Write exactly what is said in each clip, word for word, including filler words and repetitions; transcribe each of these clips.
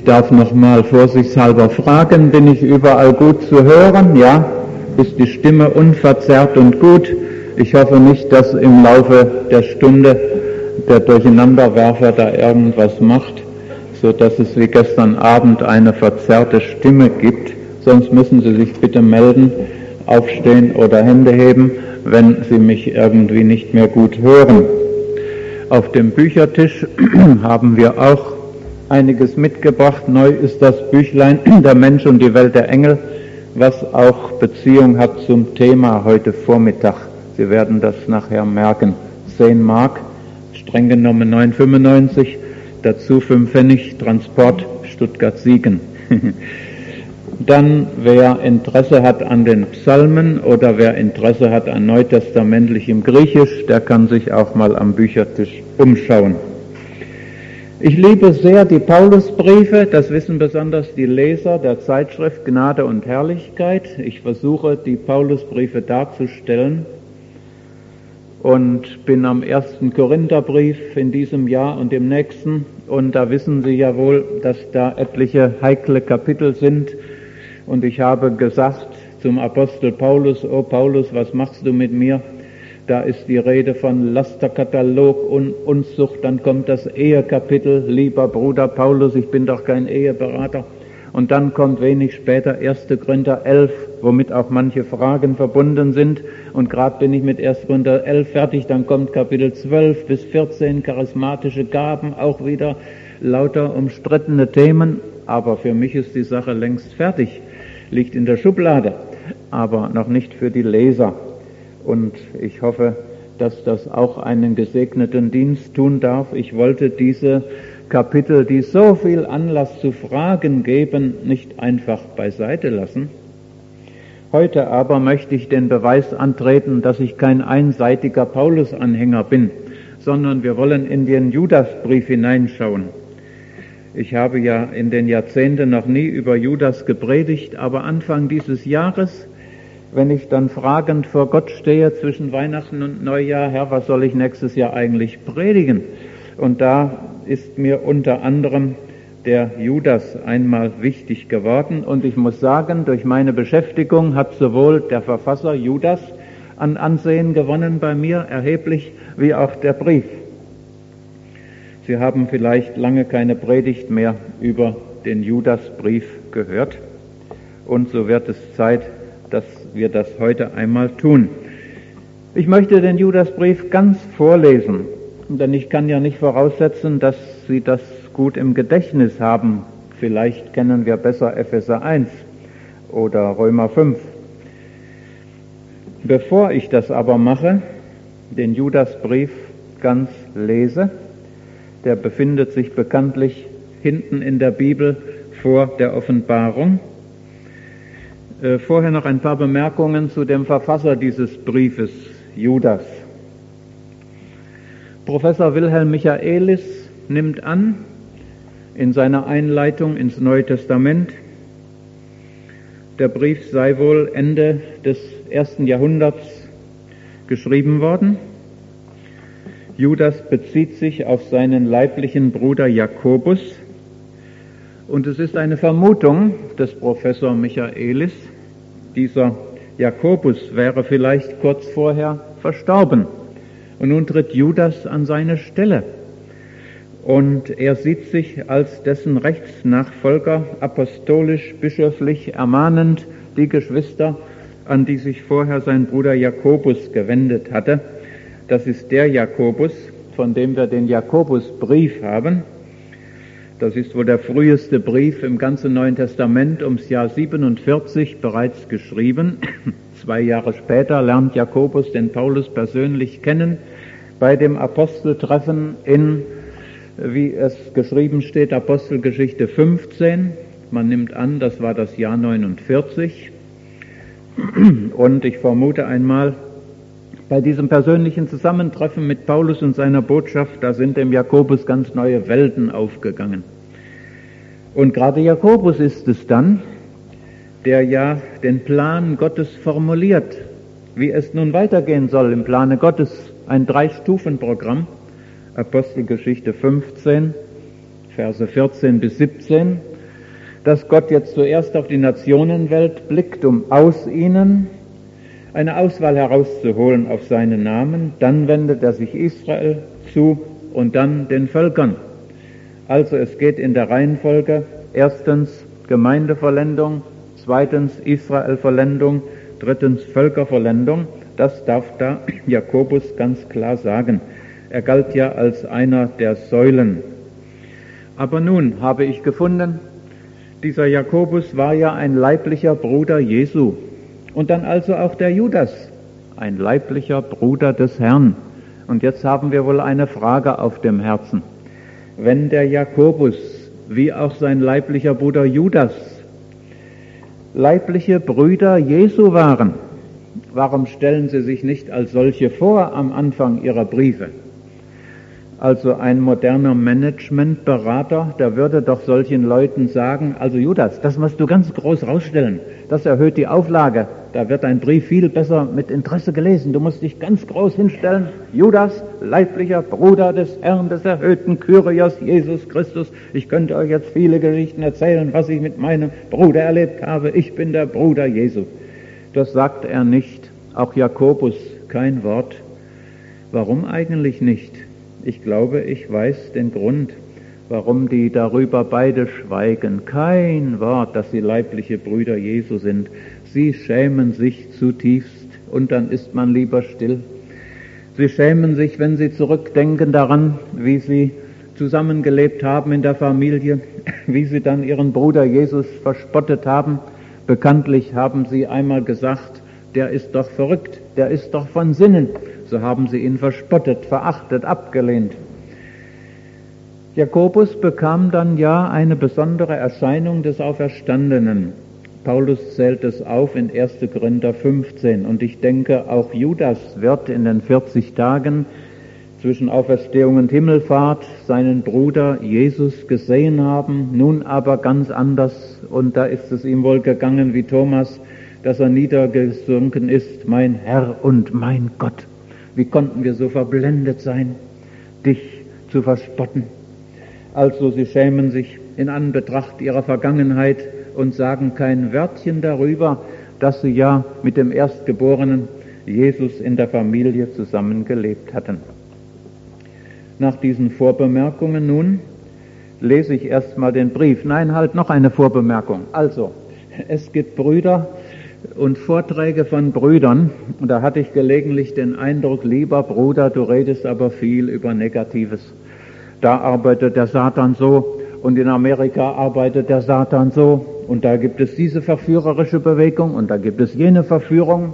darf noch mal vorsichtshalber fragen, bin ich überall gut zu hören? Ja? Ist die Stimme unverzerrt und gut? Ich hoffe nicht, dass im Laufe der Stunde der Durcheinanderwerfer da irgendwas macht, so dass es wie gestern Abend eine verzerrte Stimme gibt. Sonst müssen Sie sich bitte melden, aufstehen oder Hände heben, wenn Sie mich irgendwie nicht mehr gut hören. Auf dem Büchertisch haben wir auch einiges mitgebracht. Neu ist das Büchlein Der Mensch und die Welt der Engel, was auch Beziehung hat zum Thema heute Vormittag. Sie werden das nachher merken. zehn Mark, streng genommen neun fünfundneunzig, dazu fünf Pfennig, Transport Stuttgart-Siegen. Dann, wer Interesse hat an den Psalmen oder wer Interesse hat an neutestamentlichem Griechisch, der kann sich auch mal am Büchertisch umschauen. Ich liebe sehr die Paulusbriefe, das wissen besonders die Leser der Zeitschrift Gnade und Herrlichkeit. Ich versuche, die Paulusbriefe darzustellen und bin am ersten Korintherbrief in diesem Jahr und im nächsten. Und da wissen Sie ja wohl, dass da etliche heikle Kapitel sind. Und ich habe gesagt zum Apostel Paulus, oh Paulus, was machst du mit mir? Da ist die Rede von Lasterkatalog und Unzucht, dann kommt das Ehekapitel, lieber Bruder Paulus, ich bin doch kein Eheberater. Und dann kommt wenig später erster Korinther elf, womit auch manche Fragen verbunden sind. Und gerade bin ich mit erster Korinther elf fertig, dann kommt Kapitel zwölf bis vierzehn, charismatische Gaben, auch wieder lauter umstrittene Themen. Aber für mich ist die Sache längst fertig, liegt in der Schublade, aber noch nicht für die Leser. Und ich hoffe, dass das auch einen gesegneten Dienst tun darf. Ich wollte diese Kapitel, die so viel Anlass zu Fragen geben, nicht einfach beiseite lassen. Heute aber möchte ich den Beweis antreten, dass ich kein einseitiger Paulus-Anhänger bin, sondern wir wollen in den Judasbrief hineinschauen. Ich habe ja in den Jahrzehnten noch nie über Judas gepredigt, aber Anfang dieses Jahres, wenn ich dann fragend vor Gott stehe zwischen Weihnachten und Neujahr, Herr, was soll ich nächstes Jahr eigentlich predigen? Und da ist mir unter anderem der Judas einmal wichtig geworden. Und ich muss sagen, durch meine Beschäftigung hat sowohl der Verfasser Judas an Ansehen gewonnen bei mir, erheblich, wie auch der Brief. Sie haben vielleicht lange keine Predigt mehr über den Judasbrief gehört. Und so wird es Zeit, dass wir das heute einmal tun. Ich möchte den Judasbrief ganz vorlesen, denn ich kann ja nicht voraussetzen, dass Sie das gut im Gedächtnis haben. Vielleicht kennen wir besser Epheser eins oder Römer fünf. Bevor ich das aber mache, den Judasbrief ganz lese, der befindet sich bekanntlich hinten in der Bibel vor der Offenbarung. Äh, vorher noch ein paar Bemerkungen zu dem Verfasser dieses Briefes, Judas. Professor Wilhelm Michaelis nimmt an, in seiner Einleitung ins Neue Testament, der Brief sei wohl Ende des ersten Jahrhunderts geschrieben worden. Judas bezieht sich auf seinen leiblichen Bruder Jakobus. Und es ist eine Vermutung des Professor Michaelis, dieser Jakobus wäre vielleicht kurz vorher verstorben. Und nun tritt Judas an seine Stelle. Und er sieht sich als dessen Rechtsnachfolger apostolisch, bischöflich ermahnend die Geschwister, an die sich vorher sein Bruder Jakobus gewendet hatte. Das ist der Jakobus, von dem wir den Jakobusbrief haben. Das ist wohl der früheste Brief im ganzen Neuen Testament, ums Jahr siebenundvierzig bereits geschrieben. Zwei Jahre später lernt Jakobus den Paulus persönlich kennen bei dem Aposteltreffen in, wie es geschrieben steht, Apostelgeschichte fünfzehn. Man nimmt an, das war das Jahr neunundvierzig. Und ich vermute einmal, bei diesem persönlichen Zusammentreffen mit Paulus und seiner Botschaft, da sind dem Jakobus ganz neue Welten aufgegangen. Und gerade Jakobus ist es dann, der ja den Plan Gottes formuliert, wie es nun weitergehen soll im Plane Gottes, ein Drei-Stufen-Programm, Apostelgeschichte fünfzehn, Verse vierzehn bis siebzehn, dass Gott jetzt zuerst auf die Nationenwelt blickt, um aus ihnen eine Auswahl herauszuholen auf seinen Namen. Dann wendet er sich Israel zu und dann den Völkern. Also es geht in der Reihenfolge erstens Gemeindevollendung, zweitens Israelvollendung, drittens Völkervollendung. Das darf da Jakobus ganz klar sagen. Er galt ja als einer der Säulen. Aber nun habe ich gefunden, dieser Jakobus war ja ein leiblicher Bruder Jesu. Und dann also auch der Judas, ein leiblicher Bruder des Herrn. Und jetzt haben wir wohl eine Frage auf dem Herzen. Wenn der Jakobus, wie auch sein leiblicher Bruder Judas, leibliche Brüder Jesu waren, warum stellen sie sich nicht als solche vor am Anfang ihrer Briefe? Also ein moderner Managementberater, der würde doch solchen Leuten sagen, also Judas, das musst du ganz groß rausstellen, das erhöht die Auflage, da wird dein Brief viel besser mit Interesse gelesen, du musst dich ganz groß hinstellen, Judas, leiblicher Bruder des Herrn, des erhöhten Kyrios Jesus Christus, ich könnte euch jetzt viele Geschichten erzählen, was ich mit meinem Bruder erlebt habe, ich bin der Bruder Jesu. Das sagt er nicht, auch Jakobus kein Wort. Warum eigentlich nicht? Ich glaube, ich weiß den Grund, warum die darüber beide schweigen. Kein Wort, dass sie leibliche Brüder Jesu sind. Sie schämen sich zutiefst und dann ist man lieber still. Sie schämen sich, wenn sie zurückdenken daran, wie sie zusammengelebt haben in der Familie, wie sie dann ihren Bruder Jesus verspottet haben. Bekanntlich haben sie einmal gesagt, der ist doch verrückt, der ist doch von Sinnen. So haben sie ihn verspottet, verachtet, abgelehnt. Jakobus bekam dann ja eine besondere Erscheinung des Auferstandenen. Paulus zählt es auf in erster Korinther fünfzehn. Und ich denke, auch Judas wird in den vierzig Tagen zwischen Auferstehung und Himmelfahrt seinen Bruder Jesus gesehen haben, nun aber ganz anders. Und da ist es ihm wohl gegangen wie Thomas, dass er niedergesunken ist, mein Herr und mein Gott. Wie konnten wir so verblendet sein, dich zu verspotten? Also sie schämen sich in Anbetracht ihrer Vergangenheit und sagen kein Wörtchen darüber, dass sie ja mit dem Erstgeborenen Jesus in der Familie zusammengelebt hatten. Nach diesen Vorbemerkungen nun lese ich erstmal den Brief. Nein, halt noch eine Vorbemerkung. Also, es gibt Brüder und Vorträge von Brüdern, und da hatte ich gelegentlich den Eindruck, lieber Bruder, du redest aber viel über Negatives. Da arbeitet der Satan so und in Amerika arbeitet der Satan so und da gibt es diese verführerische Bewegung und da gibt es jene Verführung.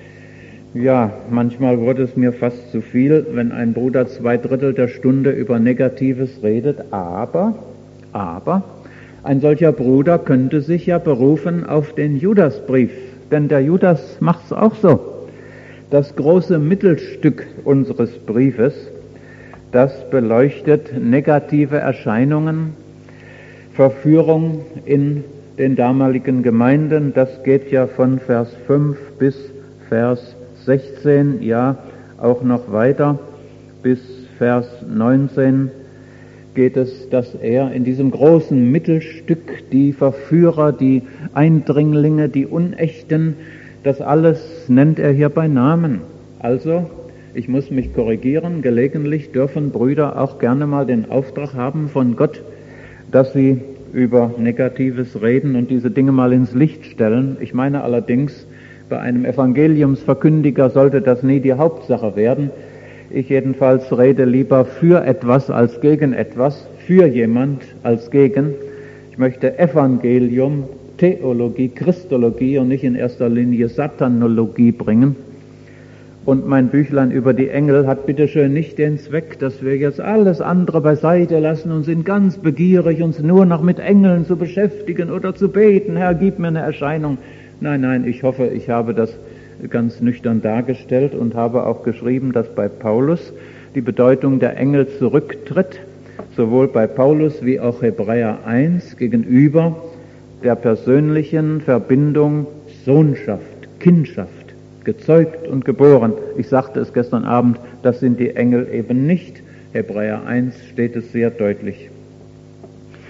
Ja, manchmal wurde es mir fast zu viel, wenn ein Bruder zwei Drittel der Stunde über Negatives redet, aber, aber, ein solcher Bruder könnte sich ja berufen auf den Judasbrief, denn der Judas macht's auch so. Das große Mittelstück unseres Briefes, das beleuchtet negative Erscheinungen, Verführung in den damaligen Gemeinden, das geht ja von Vers fünf bis Vers sechzehn, ja auch noch weiter, bis Vers neunzehn geht es, dass er in diesem großen Mittelstück die Verführer, die Eindringlinge, die Unechten, das alles nennt er hier bei Namen. Also, ich muss mich korrigieren, gelegentlich dürfen Brüder auch gerne mal den Auftrag haben von Gott, dass sie über Negatives reden und diese Dinge mal ins Licht stellen. Ich meine allerdings, bei einem Evangeliumsverkündiger sollte das nie die Hauptsache werden. Ich jedenfalls rede lieber für etwas als gegen etwas, für jemand als gegen. Ich möchte Evangelium, Theologie, Christologie und nicht in erster Linie Satanologie bringen. Und mein Büchlein über die Engel hat bitteschön nicht den Zweck, dass wir jetzt alles andere beiseite lassen und sind ganz begierig, uns nur noch mit Engeln zu beschäftigen oder zu beten. Herr, gib mir eine Erscheinung. Nein, nein, ich hoffe, ich habe das ganz nüchtern dargestellt und habe auch geschrieben, dass bei Paulus die Bedeutung der Engel zurücktritt, sowohl bei Paulus wie auch Hebräer eins gegenüber der persönlichen Verbindung Sohnschaft, Kindschaft, gezeugt und geboren. Ich sagte es gestern Abend, das sind die Engel eben nicht. Hebräer eins steht es sehr deutlich.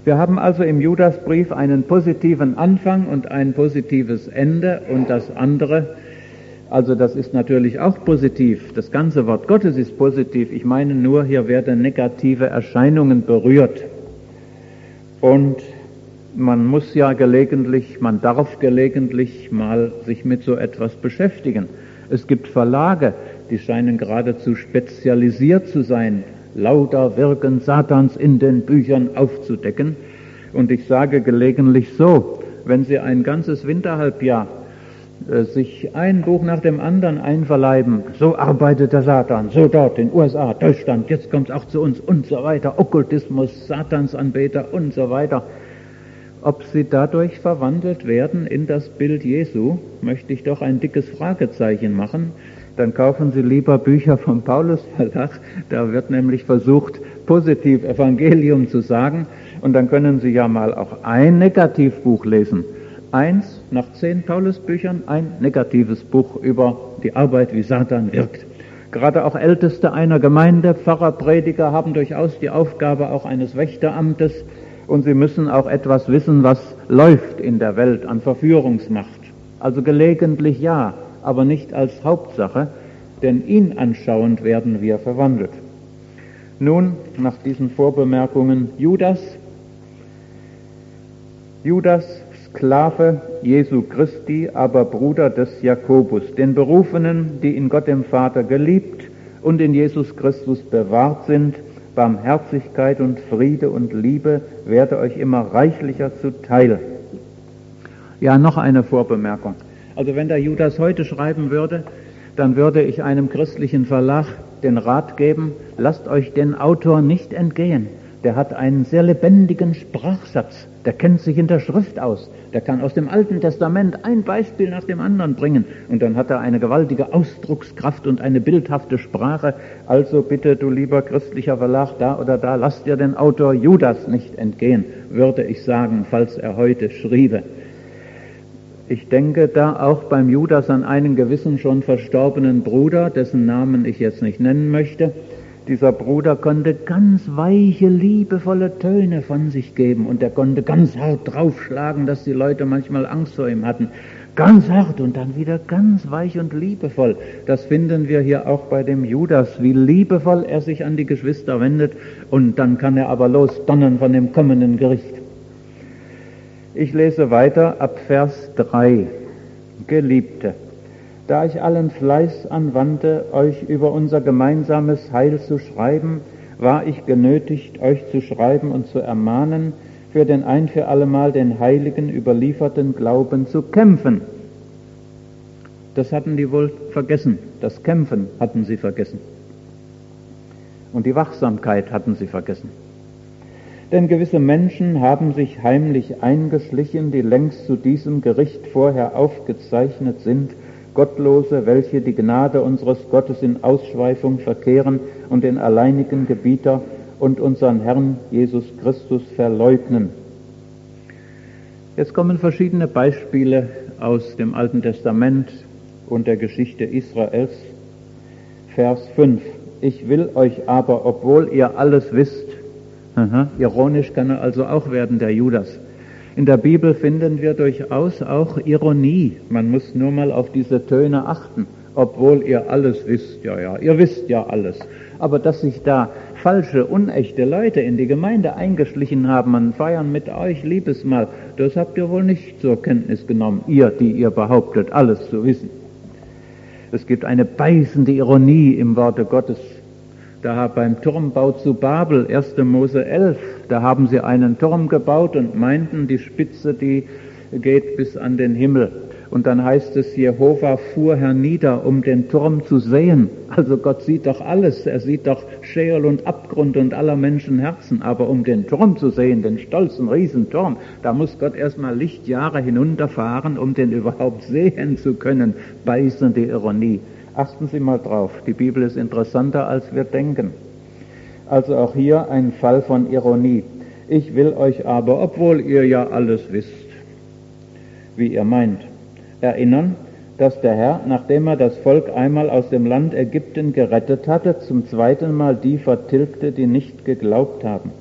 Wir haben also im Judasbrief einen positiven Anfang und ein positives Ende und das andere, also das ist natürlich auch positiv. Das ganze Wort Gottes ist positiv. Ich meine nur, hier werden negative Erscheinungen berührt. Und man muss ja gelegentlich, man darf gelegentlich mal sich mit so etwas beschäftigen. Es gibt Verlage, die scheinen geradezu spezialisiert zu sein, lauter Wirken Satans in den Büchern aufzudecken. Und ich sage gelegentlich so, wenn Sie ein ganzes Winterhalbjahr äh, sich ein Buch nach dem anderen einverleiben, so arbeitet der Satan, so dort in U S A, Deutschland, jetzt kommt es auch zu uns und so weiter, Okkultismus, Satansanbeter und so weiter. Ob sie dadurch verwandelt werden in das Bild Jesu, möchte ich doch ein dickes Fragezeichen machen. Dann kaufen Sie lieber Bücher vom Paulus Verlag, da wird nämlich versucht, positiv Evangelium zu sagen, und dann können Sie ja mal auch ein Negativbuch lesen. Eins, nach zehn Paulusbüchern, ein negatives Buch über die Arbeit, wie Satan wirkt. Gerade auch Älteste einer Gemeinde, Pfarrer, Prediger haben durchaus die Aufgabe auch eines Wächteramtes, und sie müssen auch etwas wissen, was läuft in der Welt an Verführungsmacht. Also gelegentlich ja, aber nicht als Hauptsache, denn ihn anschauend werden wir verwandelt. Nun, nach diesen Vorbemerkungen, Judas, Judas, Sklave Jesu Christi, aber Bruder des Jakobus, den Berufenen, die in Gott dem Vater geliebt und in Jesus Christus bewahrt sind, Barmherzigkeit und Friede und Liebe werde euch immer reichlicher zuteil. Ja, noch eine Vorbemerkung. Also wenn der Judas heute schreiben würde, dann würde ich einem christlichen Verlag den Rat geben, lasst euch den Autor nicht entgehen. Der hat einen sehr lebendigen Sprachsatz, der kennt sich in der Schrift aus, der kann aus dem Alten Testament ein Beispiel nach dem anderen bringen und dann hat er eine gewaltige Ausdruckskraft und eine bildhafte Sprache. Also bitte, du lieber christlicher Verlag, da oder da, lasst dir den Autor Judas nicht entgehen, würde ich sagen, falls er heute schriebe. Ich denke da auch beim Judas an einen gewissen schon verstorbenen Bruder, dessen Namen ich jetzt nicht nennen möchte. Dieser Bruder konnte ganz weiche, liebevolle Töne von sich geben und er konnte ganz hart draufschlagen, dass die Leute manchmal Angst vor ihm hatten. Ganz hart und dann wieder ganz weich und liebevoll. Das finden wir hier auch bei dem Judas, wie liebevoll er sich an die Geschwister wendet und dann kann er aber losdonnern von dem kommenden Gericht. Ich lese weiter ab Vers drei. Geliebte, da ich allen Fleiß anwandte, euch über unser gemeinsames Heil zu schreiben, war ich genötigt, euch zu schreiben und zu ermahnen, für den ein für allemal den Heiligen überlieferten Glauben zu kämpfen. Das hatten die wohl vergessen, das Kämpfen hatten sie vergessen. Und die Wachsamkeit hatten sie vergessen. Denn gewisse Menschen haben sich heimlich eingeschlichen, die längst zu diesem Gericht vorher aufgezeichnet sind, Gottlose, welche die Gnade unseres Gottes in Ausschweifung verkehren und den alleinigen Gebieter und unseren Herrn Jesus Christus verleugnen. Jetzt kommen verschiedene Beispiele aus dem Alten Testament und der Geschichte Israels. Vers fünf. Ich will euch aber, obwohl ihr alles wisst, aha, ironisch kann er also auch werden, der Judas. In der Bibel finden wir durchaus auch Ironie. Man muss nur mal auf diese Töne achten. Obwohl ihr alles wisst, ja, ja, ihr wisst ja alles. Aber dass sich da falsche, unechte Leute in die Gemeinde eingeschlichen haben, man feiern mit euch Liebesmahl, das habt ihr wohl nicht zur Kenntnis genommen, ihr, die ihr behauptet, alles zu wissen. Es gibt eine beißende Ironie im Worte Gottes. Da beim Turmbau zu Babel, erster Mose elf, da haben sie einen Turm gebaut und meinten, die Spitze, die geht bis an den Himmel. Und dann heißt es, Jehova fuhr hernieder, um den Turm zu sehen. Also Gott sieht doch alles, er sieht doch Scheol und Abgrund und aller Menschen Herzen. Aber um den Turm zu sehen, den stolzen Riesenturm, da muss Gott erstmal Lichtjahre hinunterfahren, um den überhaupt sehen zu können. Beißende Ironie. Achten Sie mal drauf, die Bibel ist interessanter, als wir denken. Also auch hier ein Fall von Ironie. Ich will euch aber, obwohl ihr ja alles wisst, wie ihr meint, erinnern, dass der Herr, nachdem er das Volk einmal aus dem Land Ägypten gerettet hatte, zum zweiten Mal die vertilgte, die nicht geglaubt haben.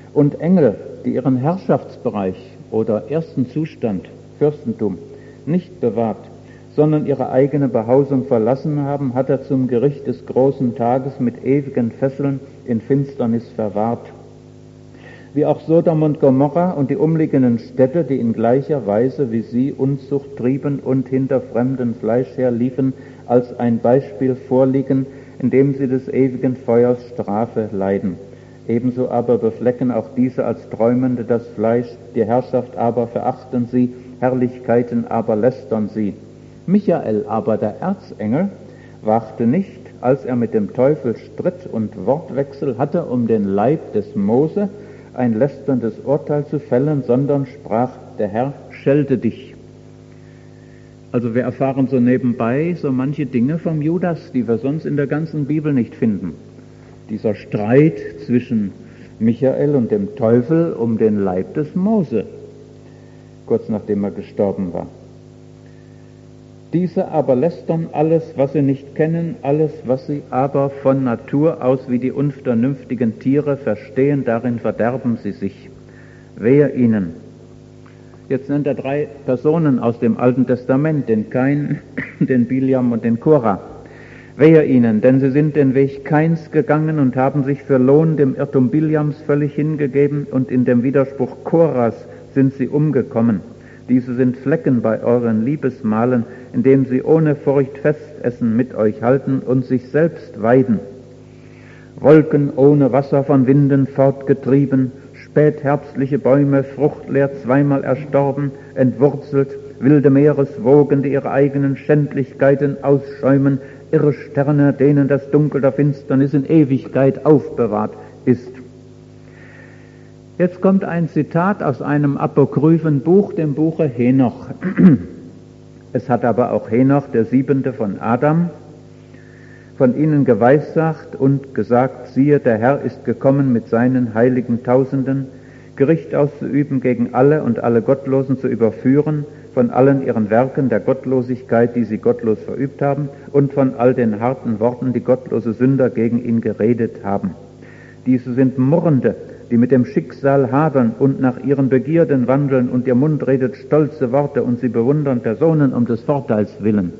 Und Engel, die ihren Herrschaftsbereich oder ersten Zustand, Fürstentum, nicht bewahrt, sondern ihre eigene Behausung verlassen haben, hat er zum Gericht des großen Tages mit ewigen Fesseln in Finsternis verwahrt. Wie auch Sodom und Gomorra und die umliegenden Städte, die in gleicher Weise wie sie Unzucht trieben und hinter fremdem Fleisch herliefen, als ein Beispiel vorliegen, indem sie des ewigen Feuers Strafe leiden. Ebenso aber beflecken auch diese als Träumende das Fleisch, die Herrschaft aber verachten sie, Herrlichkeiten aber lästern sie. Michael aber, der Erzengel, wachte nicht, als er mit dem Teufel Stritt und Wortwechsel hatte, um den Leib des Mose ein lästerndes Urteil zu fällen, sondern sprach, der Herr schelte dich. Also wir erfahren so nebenbei so manche Dinge vom Judas, die wir sonst in der ganzen Bibel nicht finden. Dieser Streit zwischen Michael und dem Teufel um den Leib des Mose, kurz nachdem er gestorben war. Diese aber lästern alles, was sie nicht kennen, alles, was sie aber von Natur aus wie die unvernünftigen Tiere verstehen, darin verderben sie sich. Wehe ihnen. Jetzt nennt er drei Personen aus dem Alten Testament, den Kain, den Biliam und den Korah. Wehe ihnen, denn sie sind den Weg Kains gegangen und haben sich für Lohn dem Irrtum Biliams völlig hingegeben, und in dem Widerspruch Korahs sind sie umgekommen. Diese sind Flecken bei euren Liebesmahlen, indem sie ohne Furcht Festessen mit euch halten und sich selbst weiden. Wolken ohne Wasser von Winden fortgetrieben, spätherbstliche Bäume fruchtleer zweimal erstorben, entwurzelt, wilde Meereswogen, die ihre eigenen Schändlichkeiten ausschäumen, irre Sterne, denen das Dunkel der Finsternis in Ewigkeit aufbewahrt ist. Jetzt kommt ein Zitat aus einem apokryphen Buch, dem Buche Henoch. Es hat aber auch Henoch, der siebente von Adam, von ihnen geweissagt und gesagt, siehe, der Herr ist gekommen mit seinen heiligen Tausenden, Gericht auszuüben gegen alle und alle Gottlosen zu überführen, von allen ihren Werken der Gottlosigkeit, die sie gottlos verübt haben, und von all den harten Worten, die gottlose Sünder gegen ihn geredet haben. Diese sind Murrende, die mit dem Schicksal hadern und nach ihren Begierden wandeln, und ihr Mund redet stolze Worte, und sie bewundern Personen um des Vorteils willen.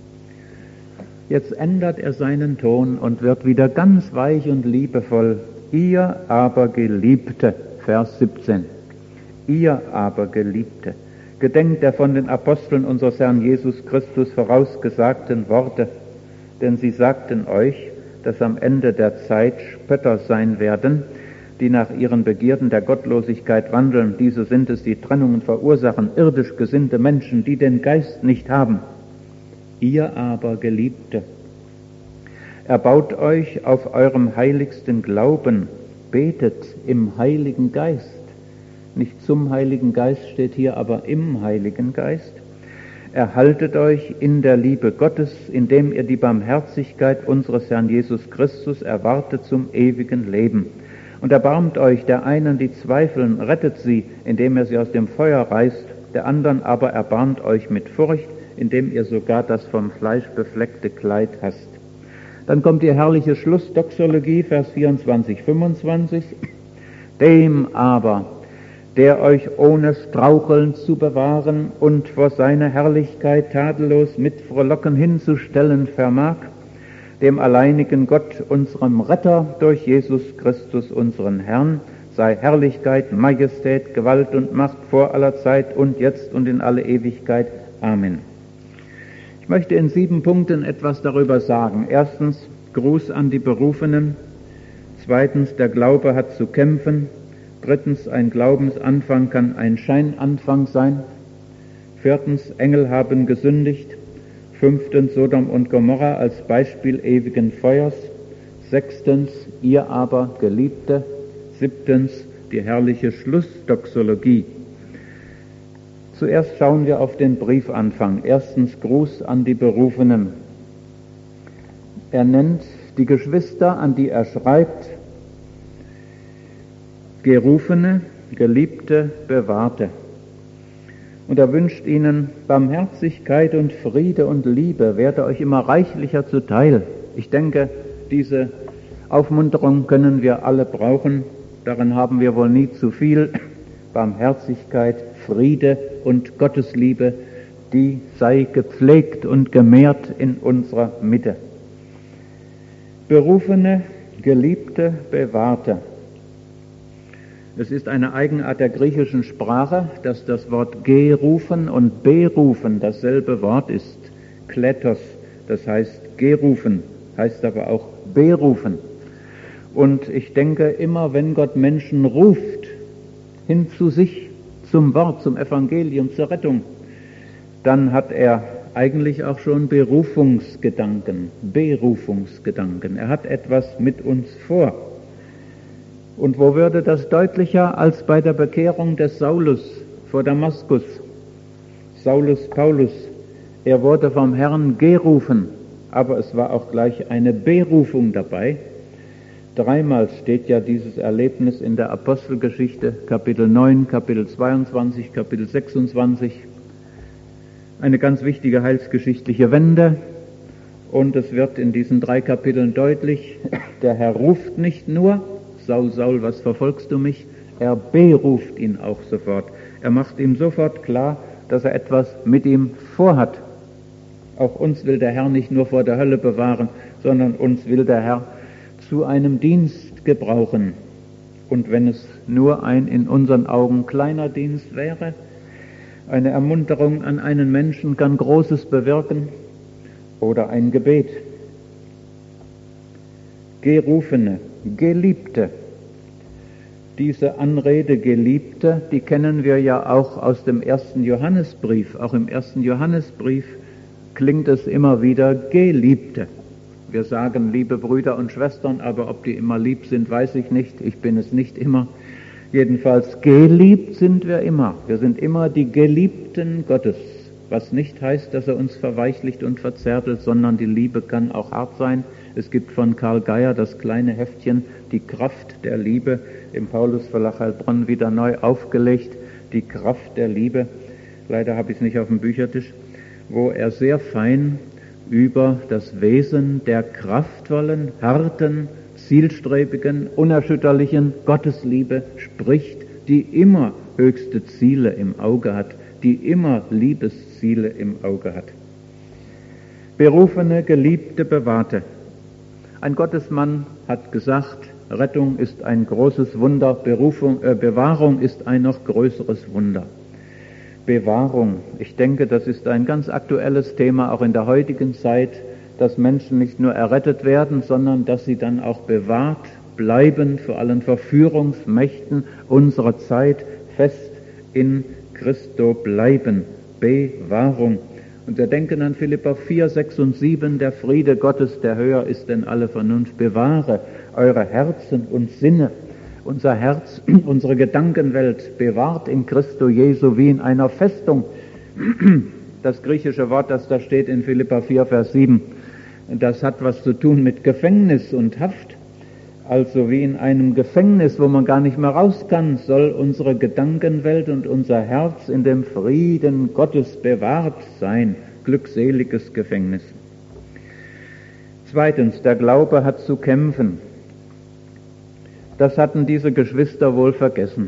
Jetzt ändert er seinen Ton und wird wieder ganz weich und liebevoll. Ihr aber Geliebte, Vers siebzehn, ihr aber Geliebte, gedenkt der von den Aposteln unseres Herrn Jesus Christus vorausgesagten Worte, denn sie sagten euch, dass am Ende der Zeit Spötter sein werden, die nach ihren Begierden der Gottlosigkeit wandeln. Diese sind es, die Trennungen verursachen, irdisch gesinnte Menschen, die den Geist nicht haben. Ihr aber, Geliebte, erbaut euch auf eurem heiligsten Glauben, betet im Heiligen Geist. Nicht zum Heiligen Geist steht hier, aber im Heiligen Geist. Erhaltet euch in der Liebe Gottes, indem ihr die Barmherzigkeit unseres Herrn Jesus Christus erwartet zum ewigen Leben. Und erbarmt euch der einen, die zweifeln, rettet sie, indem ihr sie aus dem Feuer reißt, der anderen aber erbarmt euch mit Furcht, indem ihr sogar das vom Fleisch befleckte Kleid hasst. Dann kommt die herrliche Schlussdoxologie, Vers vierundzwanzig, fünfundzwanzig. Dem aber, der euch ohne Straucheln zu bewahren und vor seiner Herrlichkeit tadellos mit Frohlocken hinzustellen vermag, dem alleinigen Gott, unserem Retter, durch Jesus Christus, unseren Herrn, sei Herrlichkeit, Majestät, Gewalt und Macht vor aller Zeit und jetzt und in alle Ewigkeit. Amen. Ich möchte in sieben Punkten etwas darüber sagen. Erstens, Gruß an die Berufenen. Zweitens, der Glaube hat zu kämpfen. Drittens, ein Glaubensanfang kann ein Scheinanfang sein. Viertens, Engel haben gesündigt. Fünftens, Sodom und Gomorra als Beispiel ewigen Feuers. Sechstens, ihr aber, Geliebte. Siebtens, die herrliche Schlussdoxologie. Zuerst schauen wir auf den Briefanfang. Erstens, Gruß an die Berufenen. Er nennt die Geschwister, an die er schreibt, Gerufene, Geliebte, Bewahrte. Und er wünscht ihnen Barmherzigkeit und Friede und Liebe, werde euch immer reichlicher zuteil. Ich denke, diese Aufmunterung können wir alle brauchen. daran haben wir wohl nie zu viel, Barmherzigkeit, Friede und Gottesliebe, die sei gepflegt und gemehrt in unserer Mitte. Berufene, Geliebte, Bewahrte. Es ist eine Eigenart der griechischen Sprache, dass das Wort gerufen und berufen dasselbe Wort ist. Kletos, das heißt gerufen, heißt aber auch berufen. Und ich denke, immer wenn Gott Menschen ruft, hin zu sich, zum Wort, zum Evangelium, zur Rettung, dann hat er eigentlich auch schon Berufungsgedanken, Berufungsgedanken. Er hat etwas mit uns vor. Und wo würde das deutlicher als bei der Bekehrung des Saulus vor Damaskus? Saulus Paulus, er wurde vom Herrn gerufen, aber es war auch gleich eine Berufung dabei. Dreimal steht ja dieses Erlebnis in der Apostelgeschichte, Kapitel neun, Kapitel zweiundzwanzig, Kapitel sechsundzwanzig. Eine ganz wichtige heilsgeschichtliche Wende. Und es wird in diesen drei Kapiteln deutlich, der Herr ruft nicht nur, Saul, Saul, was verfolgst du mich? Er beruft ihn auch sofort. Er macht ihm sofort klar, dass er etwas mit ihm vorhat. Auch uns will der Herr nicht nur vor der Hölle bewahren, sondern uns will der Herr zu einem Dienst gebrauchen. Und wenn es nur ein in unseren Augen kleiner Dienst wäre, eine Ermunterung an einen Menschen kann Großes bewirken oder ein Gebet. Gerufene, Geliebte. Diese Anrede Geliebte, die kennen wir ja auch aus dem ersten Johannesbrief. Auch im ersten Johannesbrief klingt es immer wieder Geliebte. Wir sagen liebe Brüder und Schwestern, aber ob die immer lieb sind, weiß ich nicht. Ich bin es nicht immer. Jedenfalls geliebt sind wir immer. Wir sind immer die Geliebten Gottes, was nicht heißt, dass er uns verweichlicht und verzärtelt, sondern die Liebe kann auch hart sein. Es gibt von Karl Geier das kleine Heftchen, die Kraft der Liebe, im Paulus Verlag Heilbronn wieder neu aufgelegt, die Kraft der Liebe. Leider habe ich es nicht auf dem Büchertisch, wo er sehr fein über das Wesen der kraftvollen, harten, zielstrebigen, unerschütterlichen Gottesliebe spricht, die immer höchste Ziele im Auge hat, die immer Liebesziele im Auge hat. Berufene, Geliebte, Bewahrte. Ein Gottesmann hat gesagt, Rettung ist ein großes Wunder, Berufung, äh, Bewahrung ist ein noch größeres Wunder. Bewahrung, ich denke, das ist ein ganz aktuelles Thema, auch in der heutigen Zeit, dass Menschen nicht nur errettet werden, sondern dass sie dann auch bewahrt bleiben vor allen Verführungsmächten unserer Zeit, fest in Christo bleiben. Bewahrung. Und wir denken an Philipper vier, sechs und sieben, der Friede Gottes, der höher ist denn alle Vernunft, bewahre eure Herzen und Sinne. Unser Herz, unsere Gedankenwelt bewahrt in Christo Jesu wie in einer Festung. Das griechische Wort, das da steht in Philipper vier, Vers sieben, das hat was zu tun mit Gefängnis und Haft. Also wie in einem Gefängnis, wo man gar nicht mehr raus kann, soll unsere Gedankenwelt und unser Herz in dem Frieden Gottes bewahrt sein. Glückseliges Gefängnis. Zweitens, der Glaube hat zu kämpfen. Das hatten diese Geschwister wohl vergessen.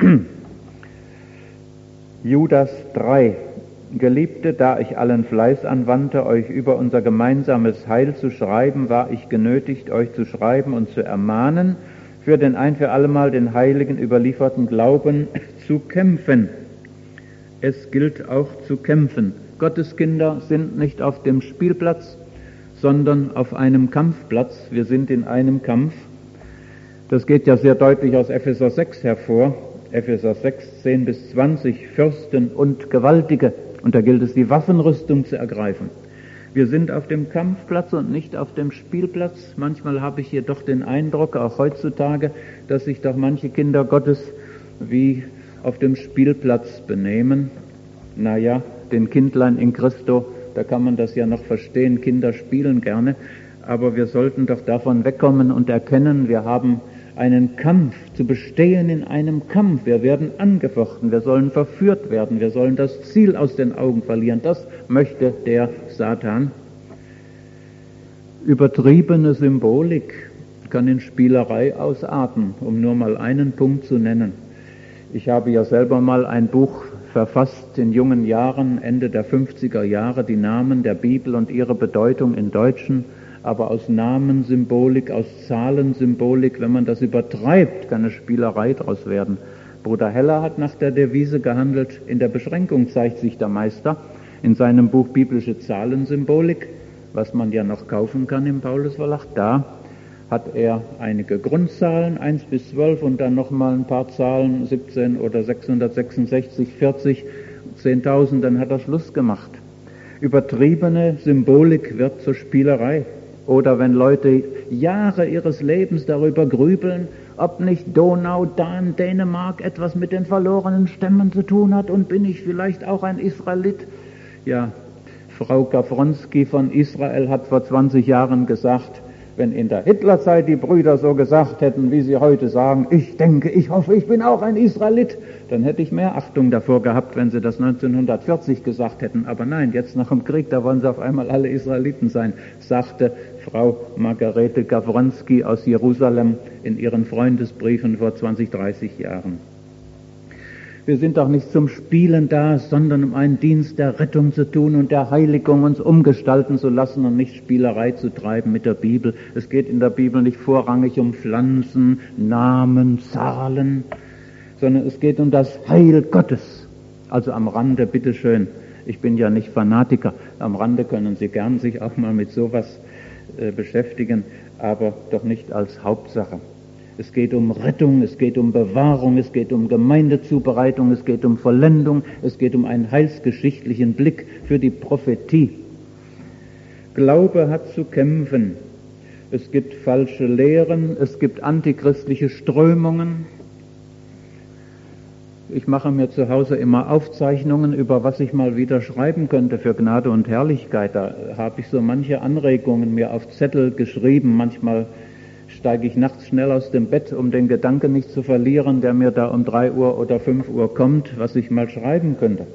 Judas drei. Geliebte, da ich allen Fleiß anwandte, euch über unser gemeinsames Heil zu schreiben, war ich genötigt, euch zu schreiben und zu ermahnen, für den ein für allemal den Heiligen überlieferten Glauben zu kämpfen. Es gilt auch zu kämpfen. Gottes Kinder sind nicht auf dem Spielplatz, sondern auf einem Kampfplatz. Wir sind in einem Kampf. Das geht ja sehr deutlich aus Epheser sechs hervor. Epheser sechs, zehn bis zwanzig, Fürsten und Gewaltige. Und da gilt es, die Waffenrüstung zu ergreifen. Wir sind auf dem Kampfplatz und nicht auf dem Spielplatz. Manchmal habe ich jedoch den Eindruck, auch heutzutage, dass sich doch manche Kinder Gottes wie auf dem Spielplatz benehmen. Naja, den Kindlein in Christo, da kann man das ja noch verstehen, Kinder spielen gerne. Aber wir sollten doch davon wegkommen und erkennen, wir haben einen Kampf, zu bestehen in einem Kampf. Wir werden angefochten, wir sollen verführt werden, wir sollen das Ziel aus den Augen verlieren. Das möchte der Satan. Übertriebene Symbolik kann in Spielerei ausarten, um nur mal einen Punkt zu nennen. Ich habe ja selber mal ein Buch verfasst in jungen Jahren, Ende der fünfziger Jahre, die Namen der Bibel und ihre Bedeutung in Deutschen, aber aus Namensymbolik, aus Zahlensymbolik, wenn man das übertreibt, kann eine Spielerei daraus werden. Bruder Heller hat nach der Devise gehandelt, in der Beschränkung zeigt sich der Meister, in seinem Buch Biblische Zahlensymbolik, was man ja noch kaufen kann im Paulusverlag, da hat er einige Grundzahlen, eins bis zwölf und dann nochmal ein paar Zahlen, siebzehn oder sechshundertsechsundsechzig, vierzig, zehntausend, dann hat er Schluss gemacht. Übertriebene Symbolik wird zur Spielerei. Oder wenn Leute Jahre ihres Lebens darüber grübeln, ob nicht Donau, Dan, Dänemark etwas mit den verlorenen Stämmen zu tun hat und bin ich vielleicht auch ein Israelit? Ja, Frau Gawronski von Israel hat vor zwanzig Jahren gesagt, wenn in der Hitlerzeit die Brüder so gesagt hätten, wie sie heute sagen, ich denke, ich hoffe, ich bin auch ein Israelit, dann hätte ich mehr Achtung davor gehabt, wenn sie das neunzehnhundertvierzig gesagt hätten. Aber nein, jetzt nach dem Krieg, da wollen sie auf einmal alle Israeliten sein, sagte Frau Margarete Gawronski aus Jerusalem in ihren Freundesbriefen vor zwanzig, dreißig Jahren. Wir sind doch nicht zum Spielen da, sondern um einen Dienst der Rettung zu tun und der Heiligung uns umgestalten zu lassen und nicht Spielerei zu treiben mit der Bibel. Es geht in der Bibel nicht vorrangig um Pflanzen, Namen, Zahlen, sondern es geht um das Heil Gottes. Also am Rande, bitteschön, ich bin ja nicht Fanatiker, am Rande können Sie gern sich auch mal mit sowas äh, beschäftigen, aber doch nicht als Hauptsache. Es geht um Rettung, es geht um Bewahrung, es geht um Gemeindezubereitung, es geht um Vollendung, es geht um einen heilsgeschichtlichen Blick für die Prophetie. Glaube hat zu kämpfen. Es gibt falsche Lehren, es gibt antichristliche Strömungen. Ich mache mir zu Hause immer Aufzeichnungen, über was ich mal wieder schreiben könnte für Gnade und Herrlichkeit. Da habe ich so manche Anregungen mir auf Zettel geschrieben, manchmal steige ich nachts schnell aus dem Bett, um den Gedanken nicht zu verlieren, der mir da um drei Uhr oder fünf Uhr kommt, was ich mal schreiben könnte.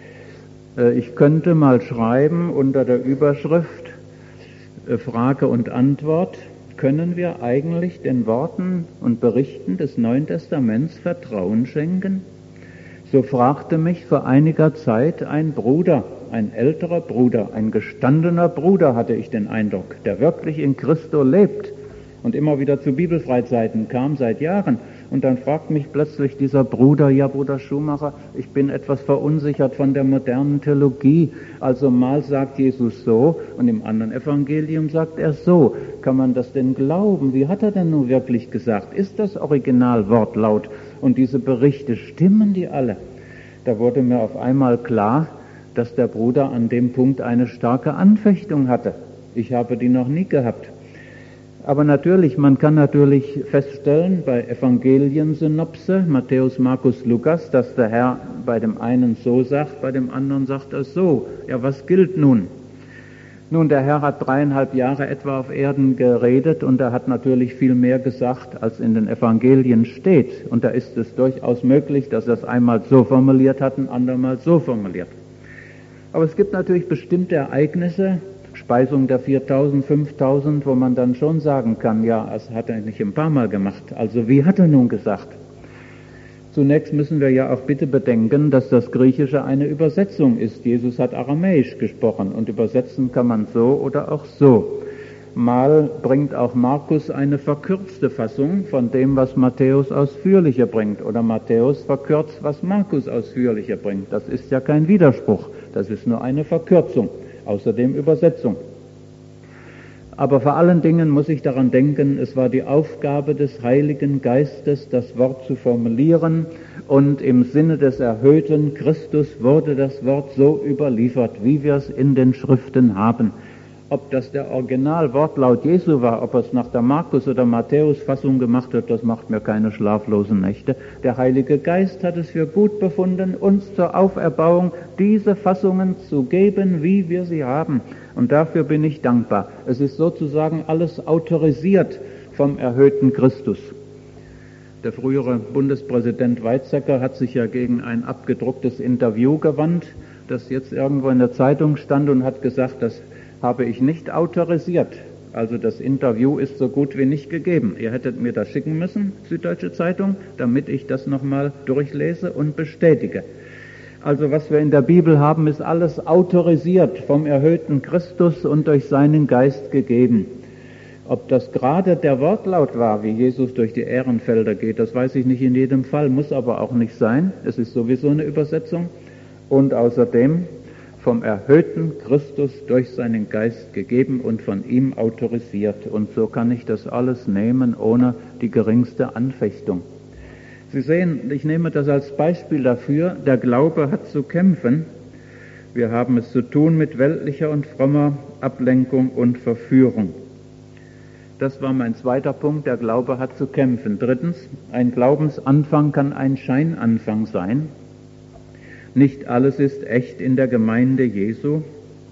Ich könnte mal schreiben unter der Überschrift Frage und Antwort, können wir eigentlich den Worten und Berichten des Neuen Testaments Vertrauen schenken? So fragte mich vor einiger Zeit ein Bruder, ein älterer Bruder, ein gestandener Bruder, hatte ich den Eindruck, der wirklich in Christo lebt und immer wieder zu Bibelfreizeiten kam seit Jahren. Und dann fragt mich plötzlich dieser Bruder, ja Bruder Schumacher, ich bin etwas verunsichert von der modernen Theologie. Also mal sagt Jesus so und im anderen Evangelium sagt er so. Kann man das denn glauben? Wie hat er denn nun wirklich gesagt? Ist das Originalwortlaut? Und diese Berichte, stimmen die alle? Da wurde mir auf einmal klar, dass der Bruder an dem Punkt eine starke Anfechtung hatte. Ich habe die noch nie gehabt. Aber natürlich, man kann natürlich feststellen bei Evangeliensynopse, Matthäus, Markus, Lukas, dass der Herr bei dem einen so sagt, bei dem anderen sagt er so. Ja, was gilt nun? Nun, der Herr hat dreieinhalb Jahre etwa auf Erden geredet und er hat natürlich viel mehr gesagt, als in den Evangelien steht. Und da ist es durchaus möglich, dass er es einmal so formuliert hat, ein andermal so formuliert. Aber es gibt natürlich bestimmte Ereignisse, Speisung der viertausend, fünftausend, wo man dann schon sagen kann, ja, das hat er nicht ein paar Mal gemacht. Also wie hat er nun gesagt? Zunächst müssen wir ja auch bitte bedenken, dass das Griechische eine Übersetzung ist. Jesus hat Aramäisch gesprochen und übersetzen kann man so oder auch so. Mal bringt auch Markus eine verkürzte Fassung von dem, was Matthäus ausführlicher bringt. Oder Matthäus verkürzt, was Markus ausführlicher bringt. Das ist ja kein Widerspruch, das ist nur eine Verkürzung. Außerdem Übersetzung. Aber vor allen Dingen muss ich daran denken, es war die Aufgabe des Heiligen Geistes, das Wort zu formulieren und im Sinne des erhöhten Christus wurde das Wort so überliefert, wie wir es in den Schriften haben. Ob das der Originalwortlaut Jesu war, ob er es nach der Markus- oder Matthäus-Fassung gemacht hat, das macht mir keine schlaflosen Nächte. Der Heilige Geist hat es für gut befunden, uns zur Auferbauung diese Fassungen zu geben, wie wir sie haben. Und dafür bin ich dankbar. Es ist sozusagen alles autorisiert vom erhöhten Christus. Der frühere Bundespräsident Weizsäcker hat sich ja gegen ein abgedrucktes Interview gewandt, das jetzt irgendwo in der Zeitung stand und hat gesagt, das habe ich nicht autorisiert. Also das Interview ist so gut wie nicht gegeben. Ihr hättet mir das schicken müssen, Süddeutsche Zeitung, damit ich das nochmal durchlese und bestätige. Also was wir in der Bibel haben, ist alles autorisiert vom erhöhten Christus und durch seinen Geist gegeben. Ob das gerade der Wortlaut war, wie Jesus durch die Ährenfelder geht, das weiß ich nicht in jedem Fall, muss aber auch nicht sein. Es ist sowieso eine Übersetzung. Und außerdem vom erhöhten Christus durch seinen Geist gegeben und von ihm autorisiert. Und so kann ich das alles nehmen, ohne die geringste Anfechtung. Sie sehen, ich nehme das als Beispiel dafür, der Glaube hat zu kämpfen. Wir haben es zu tun mit weltlicher und frommer Ablenkung und Verführung. Das war mein zweiter Punkt, der Glaube hat zu kämpfen. Drittens, ein Glaubensanfang kann ein Scheinanfang sein. Nicht alles ist echt in der Gemeinde Jesu.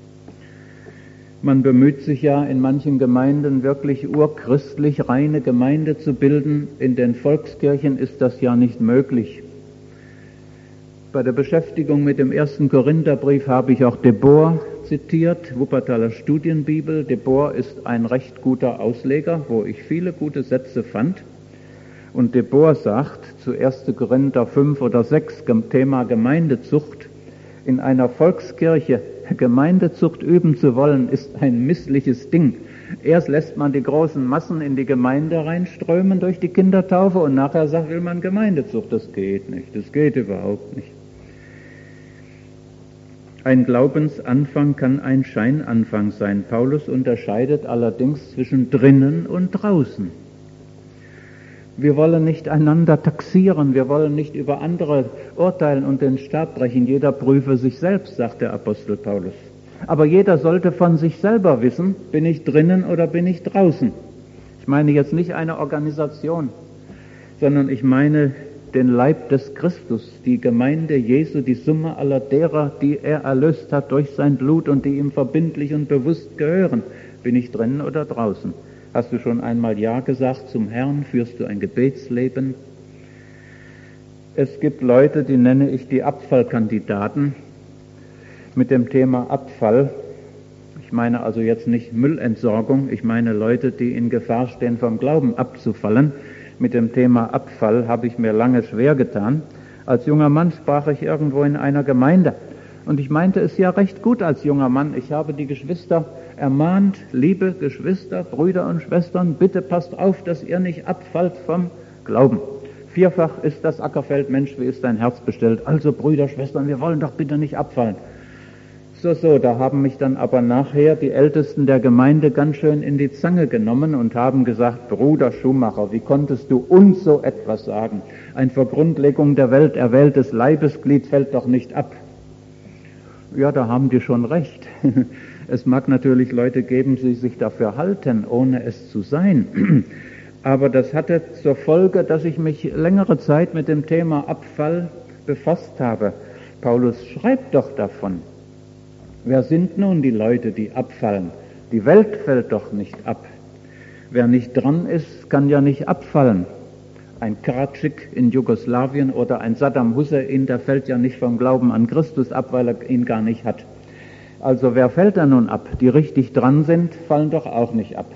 Man bemüht sich ja in manchen Gemeinden wirklich urchristlich reine Gemeinde zu bilden. In den Volkskirchen ist das ja nicht möglich. Bei der Beschäftigung mit dem ersten Korintherbrief habe ich auch Debord zitiert, Wuppertaler Studienbibel. Debord ist ein recht guter Ausleger, wo ich viele gute Sätze fand. Und Debord sagt zu ersten Korinther fünf oder sechs, Thema Gemeindezucht, in einer Volkskirche Gemeindezucht üben zu wollen, ist ein missliches Ding. Erst lässt man die großen Massen in die Gemeinde reinströmen durch die Kindertaufe und nachher sagt, will man Gemeindezucht. Das geht nicht, das geht überhaupt nicht. Ein Glaubensanfang kann ein Scheinanfang sein. Paulus unterscheidet allerdings zwischen drinnen und draußen. Wir wollen nicht einander taxieren, wir wollen nicht über andere urteilen und den Stab brechen. Jeder prüfe sich selbst, sagt der Apostel Paulus. Aber jeder sollte von sich selber wissen, bin ich drinnen oder bin ich draußen. Ich meine jetzt nicht eine Organisation, sondern ich meine den Leib des Christus, die Gemeinde Jesu, die Summe aller derer, die er erlöst hat durch sein Blut und die ihm verbindlich und bewusst gehören. Bin ich drinnen oder draußen? Hast du schon einmal Ja gesagt zum Herrn? Führst du ein Gebetsleben? Es gibt Leute, die nenne ich die Abfallkandidaten mit dem Thema Abfall. Ich meine also jetzt nicht Müllentsorgung, ich meine Leute, die in Gefahr stehen, vom Glauben abzufallen. Mit dem Thema Abfall habe ich mir lange schwer getan. Als junger Mann sprach ich irgendwo in einer Gemeinde. Und ich meinte es ja recht gut als junger Mann. Ich habe die Geschwister ermahnt, liebe Geschwister, Brüder und Schwestern, bitte passt auf, dass ihr nicht abfallt vom Glauben. Vierfach ist das Ackerfeld, Mensch, wie ist dein Herz bestellt? Also Brüder, Schwestern, wir wollen doch bitte nicht abfallen. So, so, da haben mich dann aber nachher die Ältesten der Gemeinde ganz schön in die Zange genommen und haben gesagt, Bruder Schumacher, wie konntest du uns so etwas sagen? Ein vor Grundlegung der Welt erwähltes Leibesglied fällt doch nicht ab. Ja, da haben die schon recht. Es mag natürlich Leute geben, die sich dafür halten, ohne es zu sein. Aber das hatte zur Folge, dass ich mich längere Zeit mit dem Thema Abfall befasst habe. Paulus schreibt doch davon. Wer sind nun die Leute, die abfallen? Die Welt fällt doch nicht ab. Wer nicht dran ist, kann ja nicht abfallen. Ein Karadzic in Jugoslawien oder ein Saddam Hussein, der fällt ja nicht vom Glauben an Christus ab, weil er ihn gar nicht hat. Also wer fällt da nun ab? Die richtig dran sind, fallen doch auch nicht ab.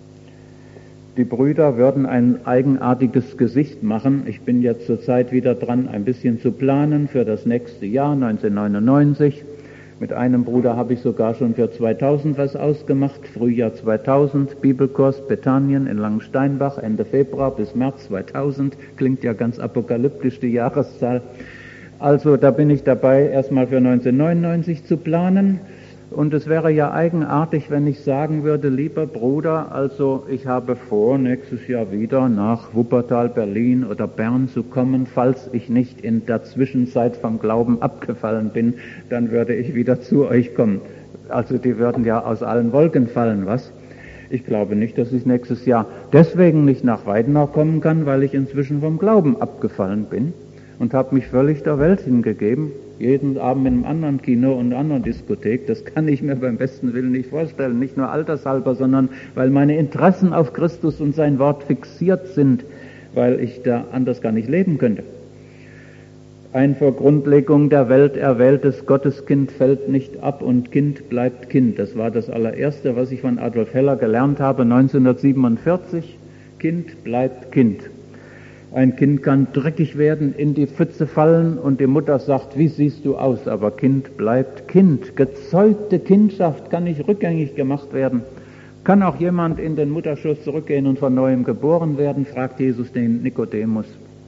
Die Brüder würden ein eigenartiges Gesicht machen. Ich bin jetzt zurzeit wieder dran, ein bisschen zu planen für das nächste Jahr, neunzehnhundertneunundneunzig. Mit einem Bruder habe ich sogar schon für zweitausend was ausgemacht. Frühjahr zweitausend, Bibelkurs Bethanien in Langensteinbach, Ende Februar bis März zweitausend. Klingt ja ganz apokalyptisch, die Jahreszahl. Also da bin ich dabei, erstmal für neunzehnhundertneunundneunzig zu planen. Und es wäre ja eigenartig, wenn ich sagen würde, lieber Bruder, also ich habe vor, nächstes Jahr wieder nach Wuppertal, Berlin oder Bern zu kommen. Falls ich nicht in der Zwischenzeit vom Glauben abgefallen bin, dann würde ich wieder zu euch kommen. Also die würden ja aus allen Wolken fallen, was? Ich glaube nicht, dass ich nächstes Jahr deswegen nicht nach Weidenau kommen kann, weil ich inzwischen vom Glauben abgefallen bin und habe mich völlig der Welt hingegeben. Jeden Abend in einem anderen Kino und einer anderen Diskothek, das kann ich mir beim besten Willen nicht vorstellen. Nicht nur altershalber, sondern weil meine Interessen auf Christus und sein Wort fixiert sind, weil ich da anders gar nicht leben könnte. Ein vor Grundlegung der Welt erwähltes Gotteskind fällt nicht ab und Kind bleibt Kind. Das war das allererste, was ich von Adolf Heller gelernt habe, neunzehnhundertsiebenundvierzig. Kind bleibt Kind. Ein Kind kann dreckig werden, in die Pfütze fallen und die Mutter sagt, wie siehst du aus? Aber Kind bleibt Kind. Gezeugte Kindschaft kann nicht rückgängig gemacht werden. Kann auch jemand in den Mutterschoß zurückgehen und von neuem geboren werden, fragt Jesus den Nikodemus.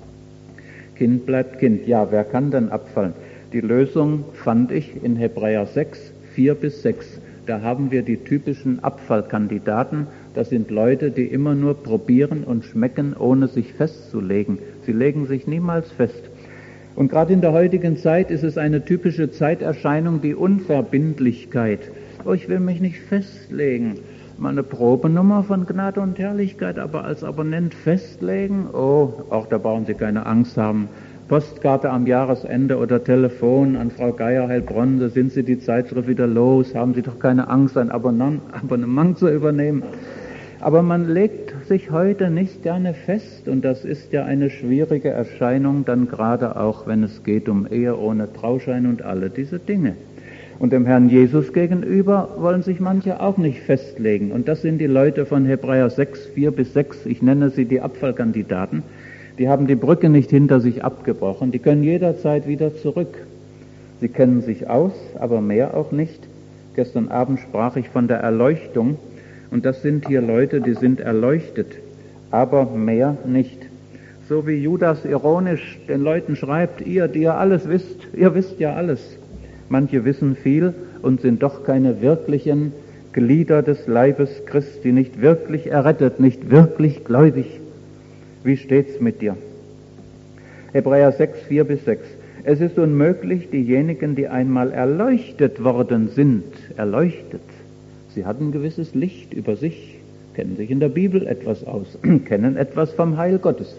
Kind bleibt Kind. Ja, wer kann denn abfallen? Die Lösung fand ich in Hebräer sechs, vier bis sechs. Da haben wir die typischen Abfallkandidaten. Das sind Leute, die immer nur probieren und schmecken, ohne sich festzulegen. Sie legen sich niemals fest. Und gerade in der heutigen Zeit ist es eine typische Zeiterscheinung, die Unverbindlichkeit. Oh, ich will mich nicht festlegen. Meine Probenummer von Gnade und Herrlichkeit, aber als Abonnent festlegen? Oh, auch da brauchen Sie keine Angst haben. Postkarte am Jahresende oder Telefon an Frau Geier, Heilbronn, da sind Sie die Zeitschrift wieder los. Haben Sie doch keine Angst, ein Abonnement zu übernehmen. Aber man legt sich heute nicht gerne fest und das ist ja eine schwierige Erscheinung, dann gerade auch, wenn es geht um Ehe ohne Trauschein und alle diese Dinge. Und dem Herrn Jesus gegenüber wollen sich manche auch nicht festlegen. Und das sind die Leute von Hebräer sechs, vier bis sechs. Ich nenne sie die Abfallkandidaten. Die haben die Brücke nicht hinter sich abgebrochen. Die können jederzeit wieder zurück. Sie kennen sich aus, aber mehr auch nicht. Gestern Abend sprach ich von der Erleuchtung. Und das sind hier Leute, die sind erleuchtet, aber mehr nicht. So wie Judas ironisch den Leuten schreibt, ihr, die ihr alles wisst, ihr wisst ja alles. Manche wissen viel und sind doch keine wirklichen Glieder des Leibes Christi, nicht wirklich errettet, nicht wirklich gläubig. Wie steht's mit dir? Hebräer sechs, vier bis sechs. Es ist unmöglich, diejenigen, die einmal erleuchtet worden sind, erleuchtet. Sie hatten ein gewisses Licht über sich, kennen sich in der Bibel etwas aus, kennen etwas vom Heil Gottes.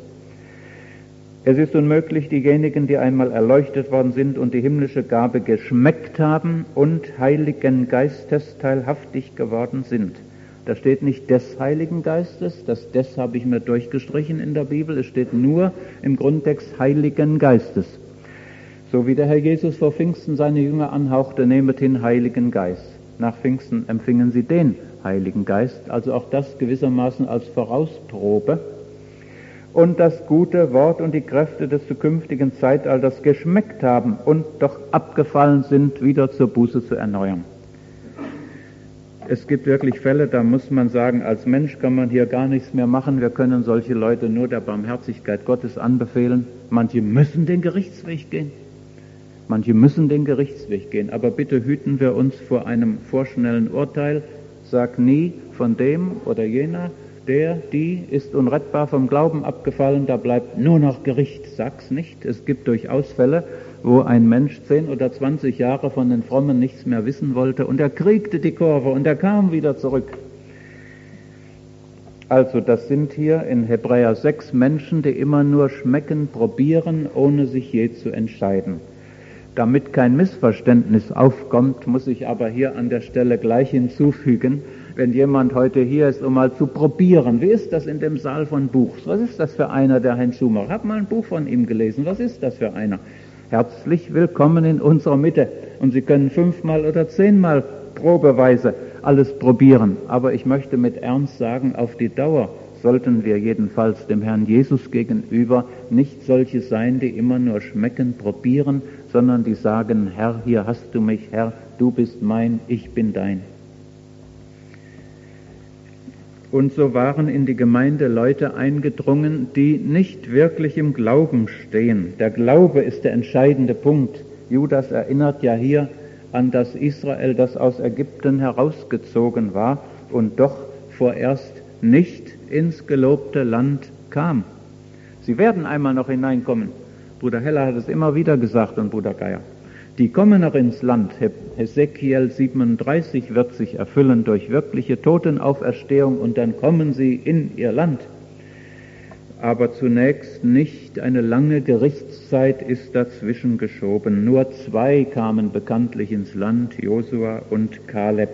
Es ist unmöglich, diejenigen, die einmal erleuchtet worden sind und die himmlische Gabe geschmeckt haben und Heiligen Geistes teilhaftig geworden sind. Da steht nicht des Heiligen Geistes, das des habe ich mir durchgestrichen in der Bibel, es steht nur im Grundtext Heiligen Geistes. So wie der Herr Jesus vor Pfingsten seine Jünger anhauchte, nehmet hin Heiligen Geist. Nach Pfingsten empfingen sie den Heiligen Geist, also auch das gewissermaßen als Vorausprobe. Und das gute Wort und die Kräfte des zukünftigen Zeitalters geschmeckt haben und doch abgefallen sind, wieder zur Buße zu erneuern. Es gibt wirklich Fälle, da muss man sagen, als Mensch kann man hier gar nichts mehr machen. Wir können solche Leute nur der Barmherzigkeit Gottes anbefehlen. Manche müssen den Gerichtsweg gehen. Manche müssen den Gerichtsweg gehen. Aber bitte hüten wir uns vor einem vorschnellen Urteil. Sag nie von dem oder jener, der, die ist unrettbar vom Glauben abgefallen, da bleibt nur noch Gericht. Sag's nicht. Es gibt durchaus Fälle, wo ein Mensch zehn oder zwanzig Jahre von den Frommen nichts mehr wissen wollte und er kriegte die Kurve und er kam wieder zurück. Also das sind hier in Hebräer sechs Menschen, die immer nur schmecken, probieren, ohne sich je zu entscheiden. Damit kein Missverständnis aufkommt, muss ich aber hier an der Stelle gleich hinzufügen, wenn jemand heute hier ist, um mal zu probieren, wie ist das in dem Saal von Buchs? Was ist das für einer, der Heinz Schumacher? Ich habe mal ein Buch von ihm gelesen. Was ist das für einer? Herzlich willkommen in unserer Mitte. Und Sie können fünfmal oder zehnmal probeweise alles probieren. Aber ich möchte mit Ernst sagen, auf die Dauer sollten wir jedenfalls dem Herrn Jesus gegenüber nicht solche sein, die immer nur schmecken, probieren, sondern die sagen, Herr, hier hast du mich, Herr, du bist mein, ich bin dein. Und so waren in die Gemeinde Leute eingedrungen, die nicht wirklich im Glauben stehen. Der Glaube ist der entscheidende Punkt. Judas erinnert ja hier an das Israel, das aus Ägypten herausgezogen war und doch vorerst nicht ins gelobte Land kam. Sie werden einmal noch hineinkommen. Bruder Heller hat es immer wieder gesagt und Bruder Geier. Die kommen noch ins Land. Hesekiel siebenunddreißig wird sich erfüllen durch wirkliche Totenauferstehung und dann kommen sie in ihr Land. Aber zunächst nicht, eine lange Gerichtszeit ist dazwischen geschoben. Nur zwei kamen bekanntlich ins Land, Josua und Kaleb.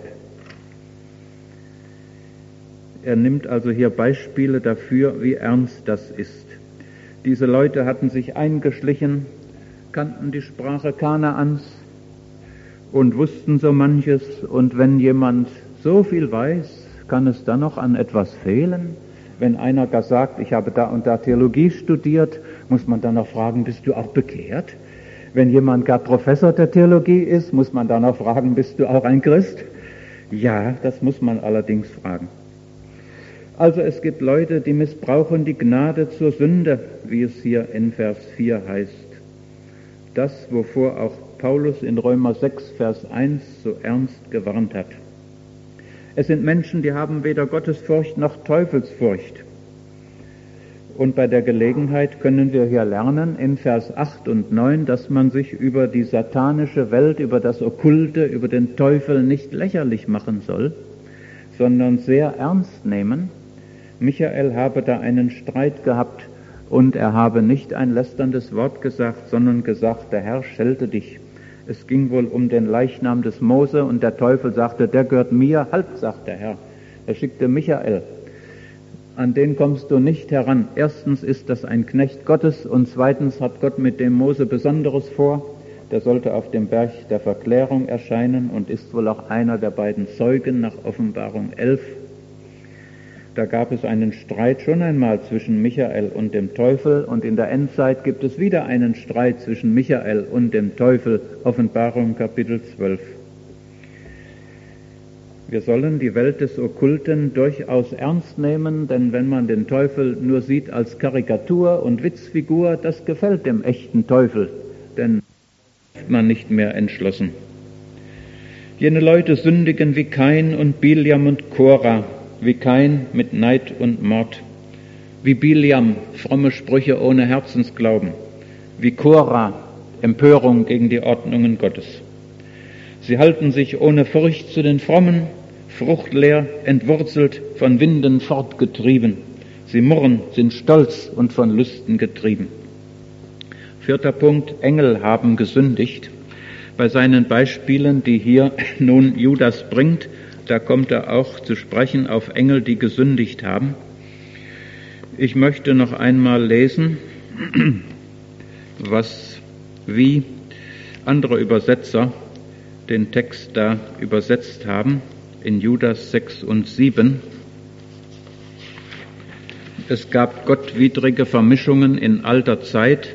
Er nimmt also hier Beispiele dafür, wie ernst das ist. Diese Leute hatten sich eingeschlichen, kannten die Sprache Kanaans und wussten so manches. Und wenn jemand so viel weiß, kann es dann noch an etwas fehlen? Wenn einer gar sagt, ich habe da und da Theologie studiert, muss man dann noch fragen, bist du auch bekehrt? Wenn jemand gar Professor der Theologie ist, muss man dann noch fragen, bist du auch ein Christ? Ja, das muss man allerdings fragen. Also es gibt Leute, die missbrauchen die Gnade zur Sünde, wie es hier in Vers vier heißt. Das, wovor auch Paulus in Römer sechs, Vers eins so ernst gewarnt hat. Es sind Menschen, die haben weder Gottesfurcht noch Teufelsfurcht. Und bei der Gelegenheit können wir hier lernen, in Vers acht und neun, dass man sich über die satanische Welt, über das Okkulte, über den Teufel nicht lächerlich machen soll, sondern sehr ernst nehmen. Michael habe da einen Streit gehabt und er habe nicht ein lästerndes Wort gesagt, sondern gesagt, der Herr schelte dich. Es ging wohl um den Leichnam des Mose und der Teufel sagte, der gehört mir, halt, sagt der Herr. Er schickte Michael. An den kommst du nicht heran. Erstens ist das ein Knecht Gottes und zweitens hat Gott mit dem Mose Besonderes vor. Der sollte auf dem Berg der Verklärung erscheinen und ist wohl auch einer der beiden Zeugen nach Offenbarung elf. Da gab es einen Streit schon einmal zwischen Michael und dem Teufel und in der Endzeit gibt es wieder einen Streit zwischen Michael und dem Teufel, Offenbarung Kapitel zwölf. Wir sollen die Welt des Okkulten durchaus ernst nehmen, denn wenn man den Teufel nur sieht als Karikatur und Witzfigur, das gefällt dem echten Teufel, denn ist man nicht mehr entschlossen. Jene Leute sündigen wie Kain und Biliam und Korah, wie Kain mit Neid und Mord, wie Biliam fromme Sprüche ohne Herzensglauben, wie Korah Empörung gegen die Ordnungen Gottes. Sie halten sich ohne Furcht zu den Frommen, fruchtleer, entwurzelt, von Winden fortgetrieben. Sie murren, sind stolz und von Lüsten getrieben. Vierter Punkt, Engel haben gesündigt. Bei seinen Beispielen, die hier nun Judas bringt, da kommt er auch zu sprechen auf Engel, die gesündigt haben. Ich möchte noch einmal lesen, was, wie andere Übersetzer den Text da übersetzt haben, in Judas sechs und sieben. Es gab gottwidrige Vermischungen in alter Zeit.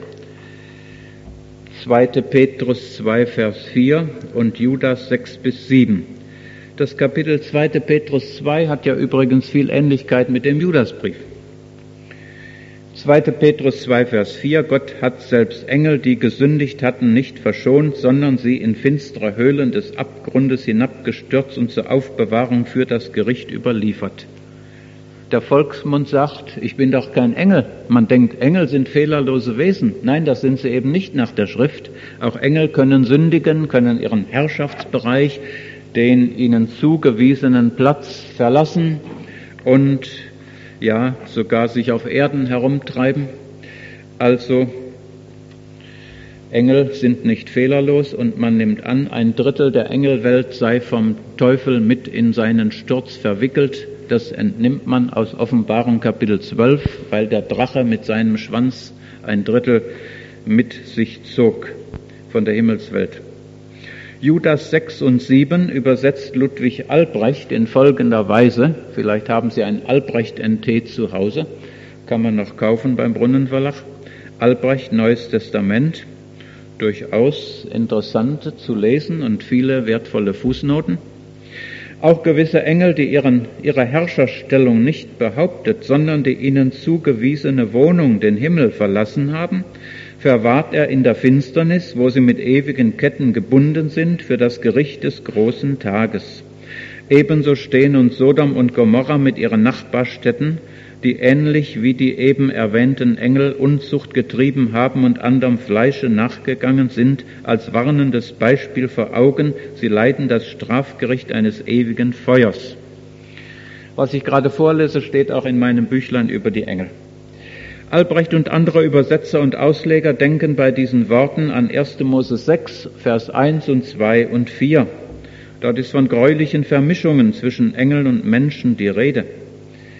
zweiter Petrus zwei, Vers vier und Judas sechs bis sieben. Das Kapitel zweiter Petrus zwei hat ja übrigens viel Ähnlichkeit mit dem Judasbrief. zweiter Petrus zwei, Vers vier, Gott hat selbst Engel, die gesündigt hatten, nicht verschont, sondern sie in finstere Höhlen des Abgrundes hinabgestürzt und zur Aufbewahrung für das Gericht überliefert. Der Volksmund sagt, ich bin doch kein Engel. Man denkt, Engel sind fehlerlose Wesen. Nein, das sind sie eben nicht nach der Schrift. Auch Engel können sündigen, können ihren Herrschaftsbereich, den ihnen zugewiesenen Platz verlassen und ja, sogar sich auf Erden herumtreiben. Also Engel sind nicht fehlerlos und man nimmt an, ein Drittel der Engelwelt sei vom Teufel mit in seinen Sturz verwickelt. Das entnimmt man aus Offenbarung Kapitel zwölf, weil der Drache mit seinem Schwanz ein Drittel mit sich zog von der Himmelswelt. Judas sechs und sieben übersetzt Ludwig Albrecht in folgender Weise. Vielleicht haben Sie ein Albrecht-N T zu Hause. Kann man noch kaufen beim Brunnenverlag. Albrecht, Neues Testament. Durchaus interessant zu lesen und viele wertvolle Fußnoten. Auch gewisse Engel, die ihren, ihre Herrscherstellung nicht behauptet, sondern die ihnen zugewiesene Wohnung, den Himmel, verlassen haben, verwahrt er in der Finsternis, wo sie mit ewigen Ketten gebunden sind, für das Gericht des großen Tages. Ebenso stehen nun Sodom und Gomorra mit ihren Nachbarstädten, die ähnlich wie die eben erwähnten Engel Unzucht getrieben haben und anderem Fleische nachgegangen sind, als warnendes Beispiel vor Augen. Sie leiden das Strafgericht eines ewigen Feuers. Was ich gerade vorlese, steht auch in meinem Büchlein über die Engel. Albrecht und andere Übersetzer und Ausleger denken bei diesen Worten an erster Mose sechs, Vers eins und zwei und vier. Dort ist von gräulichen Vermischungen zwischen Engeln und Menschen die Rede.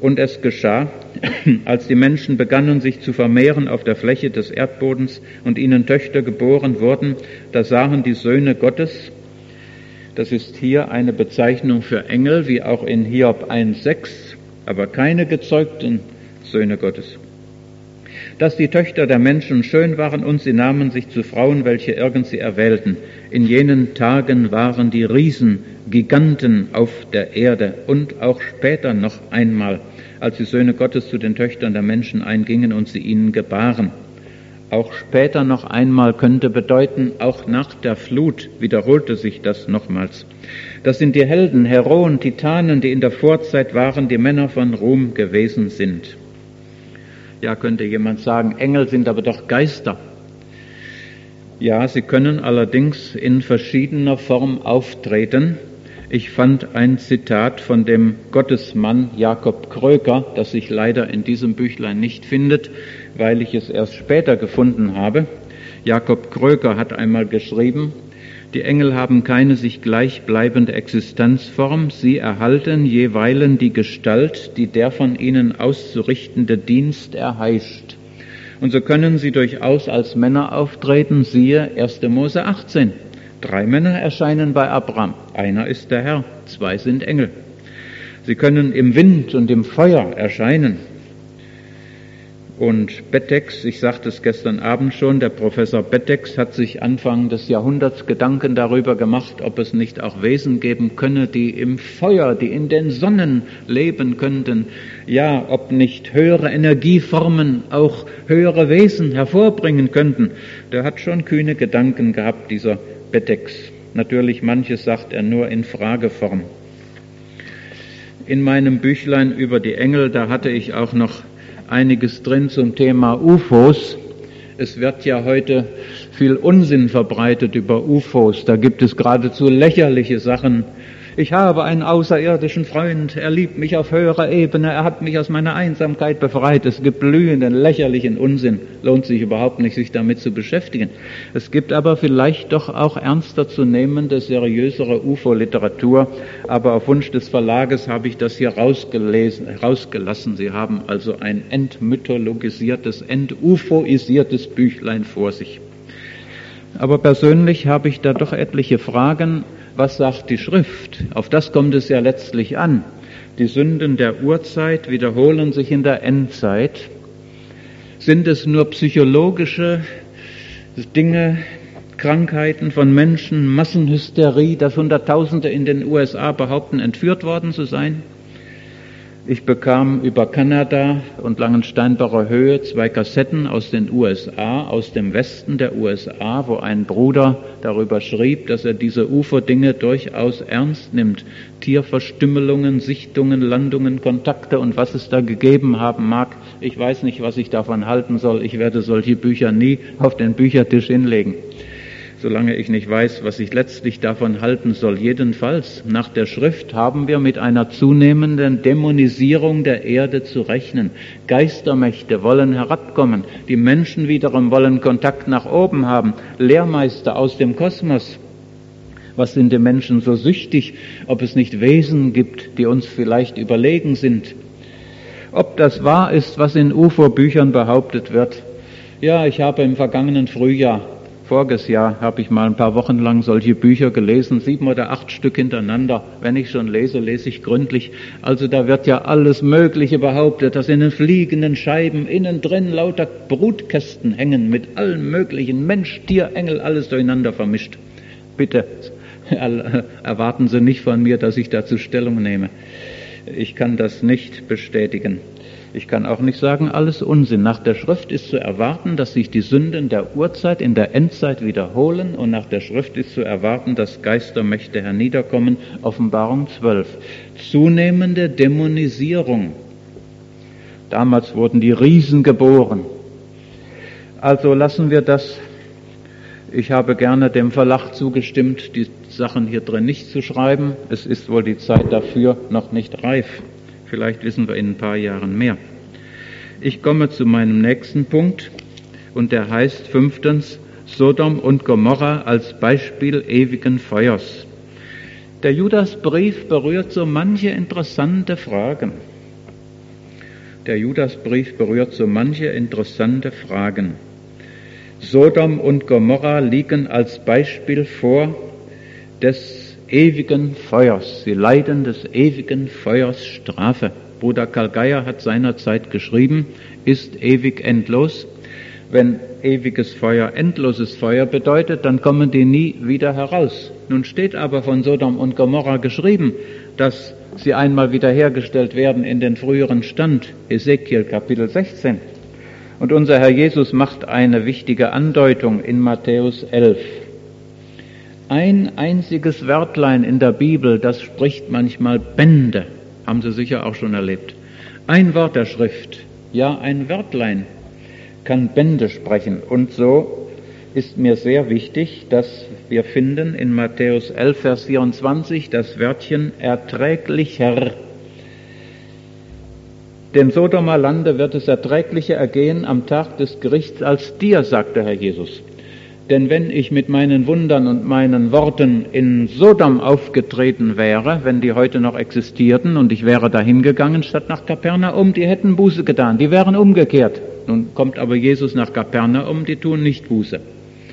Und es geschah, als die Menschen begannen, sich zu vermehren auf der Fläche des Erdbodens und ihnen Töchter geboren wurden, da sahen die Söhne Gottes, das ist hier eine Bezeichnung für Engel, wie auch in Hiob eins sechs, aber keine gezeugten Söhne Gottes, dass die Töchter der Menschen schön waren und sie nahmen sich zu Frauen, welche irgend sie erwählten. In jenen Tagen waren die Riesen, Giganten auf der Erde und auch später noch einmal, als die Söhne Gottes zu den Töchtern der Menschen eingingen und sie ihnen gebaren. Auch später noch einmal könnte bedeuten, auch nach der Flut wiederholte sich das nochmals. Das sind die Helden, Heroen, Titanen, die in der Vorzeit waren, die Männer von Ruhm gewesen sind. Ja, könnte jemand sagen, Engel sind aber doch Geister. Ja, sie können allerdings in verschiedener Form auftreten. Ich fand ein Zitat von dem Gottesmann Jakob Kröger, das sich leider in diesem Büchlein nicht findet, weil ich es erst später gefunden habe. Jakob Kröger hat einmal geschrieben, die Engel haben keine sich gleichbleibende Existenzform, sie erhalten jeweilen die Gestalt, die der von ihnen auszurichtende Dienst erheischt. Und so können sie durchaus als Männer auftreten, siehe erster Mose achtzehn. Drei Männer erscheinen bei Abraham, einer ist der Herr, zwei sind Engel. Sie können im Wind und im Feuer erscheinen. Und Bettex, ich sagte es gestern Abend schon, der Professor Bettex hat sich Anfang des Jahrhunderts Gedanken darüber gemacht, ob es nicht auch Wesen geben könne, die im Feuer, die in den Sonnen leben könnten. Ja, ob nicht höhere Energieformen auch höhere Wesen hervorbringen könnten. Der hat schon kühne Gedanken gehabt, dieser Bettex. Natürlich manches sagt er nur in Frageform. In meinem Büchlein über die Engel, da hatte ich auch noch einiges drin zum Thema U F Os. Es wird ja heute viel Unsinn verbreitet über U F Os. Da gibt es geradezu lächerliche Sachen. Ich habe einen außerirdischen Freund, er liebt mich auf höherer Ebene, er hat mich aus meiner Einsamkeit befreit. Es gibt blühenden, lächerlichen Unsinn. Lohnt sich überhaupt nicht, sich damit zu beschäftigen. Es gibt aber vielleicht doch auch ernster zu nehmende, seriösere U F O-Literatur. Aber auf Wunsch des Verlages habe ich das hier rausgelesen, rausgelassen. Sie haben also ein entmythologisiertes, entufoisiertes Büchlein vor sich. Aber persönlich habe ich da doch etliche Fragen. Was sagt die Schrift? Auf das kommt es ja letztlich an. Die Sünden der Urzeit wiederholen sich in der Endzeit. Sind es nur psychologische Dinge, Krankheiten von Menschen, Massenhysterie, dass Hunderttausende in den U S A behaupten, entführt worden zu sein? Ich bekam über Kanada und Langensteinbacher Höhe zwei Kassetten aus den U S A, aus dem Westen der U S A, wo ein Bruder darüber schrieb, dass er diese U F O-Dinge durchaus ernst nimmt. Tierverstümmelungen, Sichtungen, Landungen, Kontakte und was es da gegeben haben mag. Ich weiß nicht, was ich davon halten soll. Ich werde solche Bücher nie auf den Büchertisch hinlegen, solange ich nicht weiß, was ich letztlich davon halten soll. Jedenfalls, nach der Schrift haben wir mit einer zunehmenden Dämonisierung der Erde zu rechnen. Geistermächte wollen herabkommen. Die Menschen wiederum wollen Kontakt nach oben haben. Lehrmeister aus dem Kosmos. Was sind die Menschen so süchtig, ob es nicht Wesen gibt, die uns vielleicht überlegen sind? Ob das wahr ist, was in U F O-Büchern behauptet wird? Ja, ich habe im vergangenen Frühjahr Voriges Jahr habe ich mal ein paar Wochen lang solche Bücher gelesen, sieben oder acht Stück hintereinander. Wenn ich schon lese, lese ich gründlich. Also da wird ja alles Mögliche behauptet, dass in den fliegenden Scheiben innen drin lauter Brutkästen hängen mit allen möglichen Mensch, Tier, Engel, alles durcheinander vermischt. Bitte erwarten Sie nicht von mir, dass ich dazu Stellung nehme. Ich kann das nicht bestätigen. Ich kann auch nicht sagen, alles Unsinn. Nach der Schrift ist zu erwarten, dass sich die Sünden der Urzeit in der Endzeit wiederholen und nach der Schrift ist zu erwarten, dass Geistermächte herniederkommen. Offenbarung zwölf. Zunehmende Dämonisierung. Damals wurden die Riesen geboren. Also lassen wir das. Ich habe gerne dem Verlag zugestimmt, die Sachen hier drin nicht zu schreiben. Es ist wohl die Zeit dafür noch nicht reif. Vielleicht wissen wir in ein paar Jahren mehr. Ich komme zu meinem nächsten Punkt und der heißt fünftens Sodom und Gomorra als Beispiel ewigen Feuers. Der Judasbrief berührt so manche interessante Fragen. Der Judasbrief berührt so manche interessante Fragen. Sodom und Gomorra liegen als Beispiel vor des ewigen Feuers. Sie leiden des ewigen Feuers Strafe. Bruder Karl Geier hat seinerzeit geschrieben, ist ewig endlos. Wenn ewiges Feuer endloses Feuer bedeutet, dann kommen die nie wieder heraus. Nun steht aber von Sodom und Gomorra geschrieben, dass sie einmal wiederhergestellt werden in den früheren Stand, Ezekiel Kapitel sechzehn. Und unser Herr Jesus macht eine wichtige Andeutung in Matthäus elf. Ein einziges Wörtlein in der Bibel, das spricht manchmal Bände, haben Sie sicher auch schon erlebt. Ein Wort der Schrift, ja ein Wörtlein, kann Bände sprechen. Und so ist mir sehr wichtig, dass wir finden in Matthäus elf, Vers vierundzwanzig das Wörtchen erträglicher. Dem Sodomer Lande wird es erträglicher ergehen am Tag des Gerichts als dir, sagte Herr Jesus. Denn wenn ich mit meinen Wundern und meinen Worten in Sodom aufgetreten wäre, wenn die heute noch existierten und ich wäre dahin gegangen statt nach Kapernaum, die hätten Buße getan, die wären umgekehrt. Nun kommt aber Jesus nach Kapernaum, die tun nicht Buße.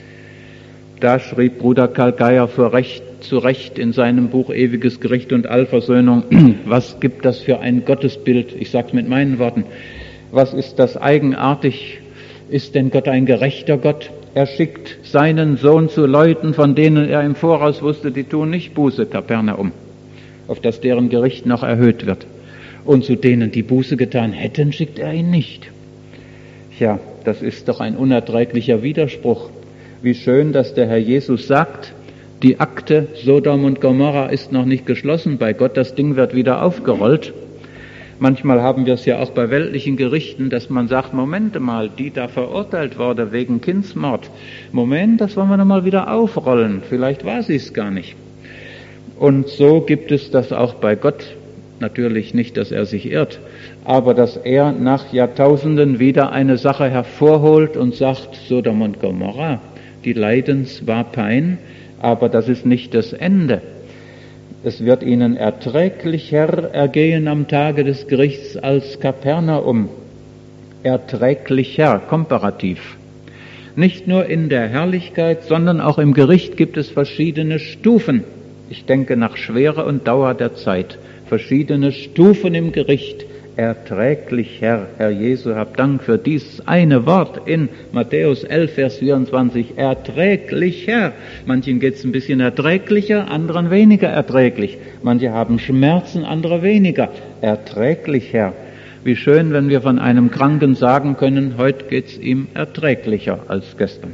Da schrieb Bruder Karl Geier vor Recht, zu Recht in seinem Buch Ewiges Gericht und Allversöhnung, was gibt das für ein Gottesbild? Ich sage es mit meinen Worten. Was ist das eigenartig? Ist denn Gott ein gerechter Gott? Er schickt seinen Sohn zu Leuten, von denen er im Voraus wusste, die tun nicht Buße, Kapernaum, auf dass deren Gericht noch erhöht wird. Und zu denen, die Buße getan hätten, schickt er ihn nicht. Ja, das ist doch ein unerträglicher Widerspruch. Wie schön, dass der Herr Jesus sagt, die Akte Sodom und Gomorra ist noch nicht geschlossen bei Gott, das Ding wird wieder aufgerollt. Manchmal haben wir es ja auch bei weltlichen Gerichten, dass man sagt, Moment mal, die da verurteilt wurde wegen Kindsmord, Moment, das wollen wir noch mal wieder aufrollen, vielleicht war sie es gar nicht. Und so gibt es das auch bei Gott, natürlich nicht, dass er sich irrt, aber dass er nach Jahrtausenden wieder eine Sache hervorholt und sagt, Sodom und Gomorra, die leiden zwar Pein, aber das ist nicht das Ende. Es wird ihnen erträglicher ergehen am Tage des Gerichts als Kapernaum. Erträglicher, komparativ. Nicht nur in der Herrlichkeit, sondern auch im Gericht gibt es verschiedene Stufen. Ich denke nach Schwere und Dauer der Zeit. Verschiedene Stufen im Gericht. Erträglicher, Herr Jesu, hab Dank für dieses eine Wort in Matthäus elf, Vers vierundzwanzig. Erträglicher. Manchen geht es ein bisschen erträglicher, anderen weniger erträglich. Manche haben Schmerzen, andere weniger. Erträglicher. Wie schön, wenn wir von einem Kranken sagen können, heute geht es ihm erträglicher als gestern.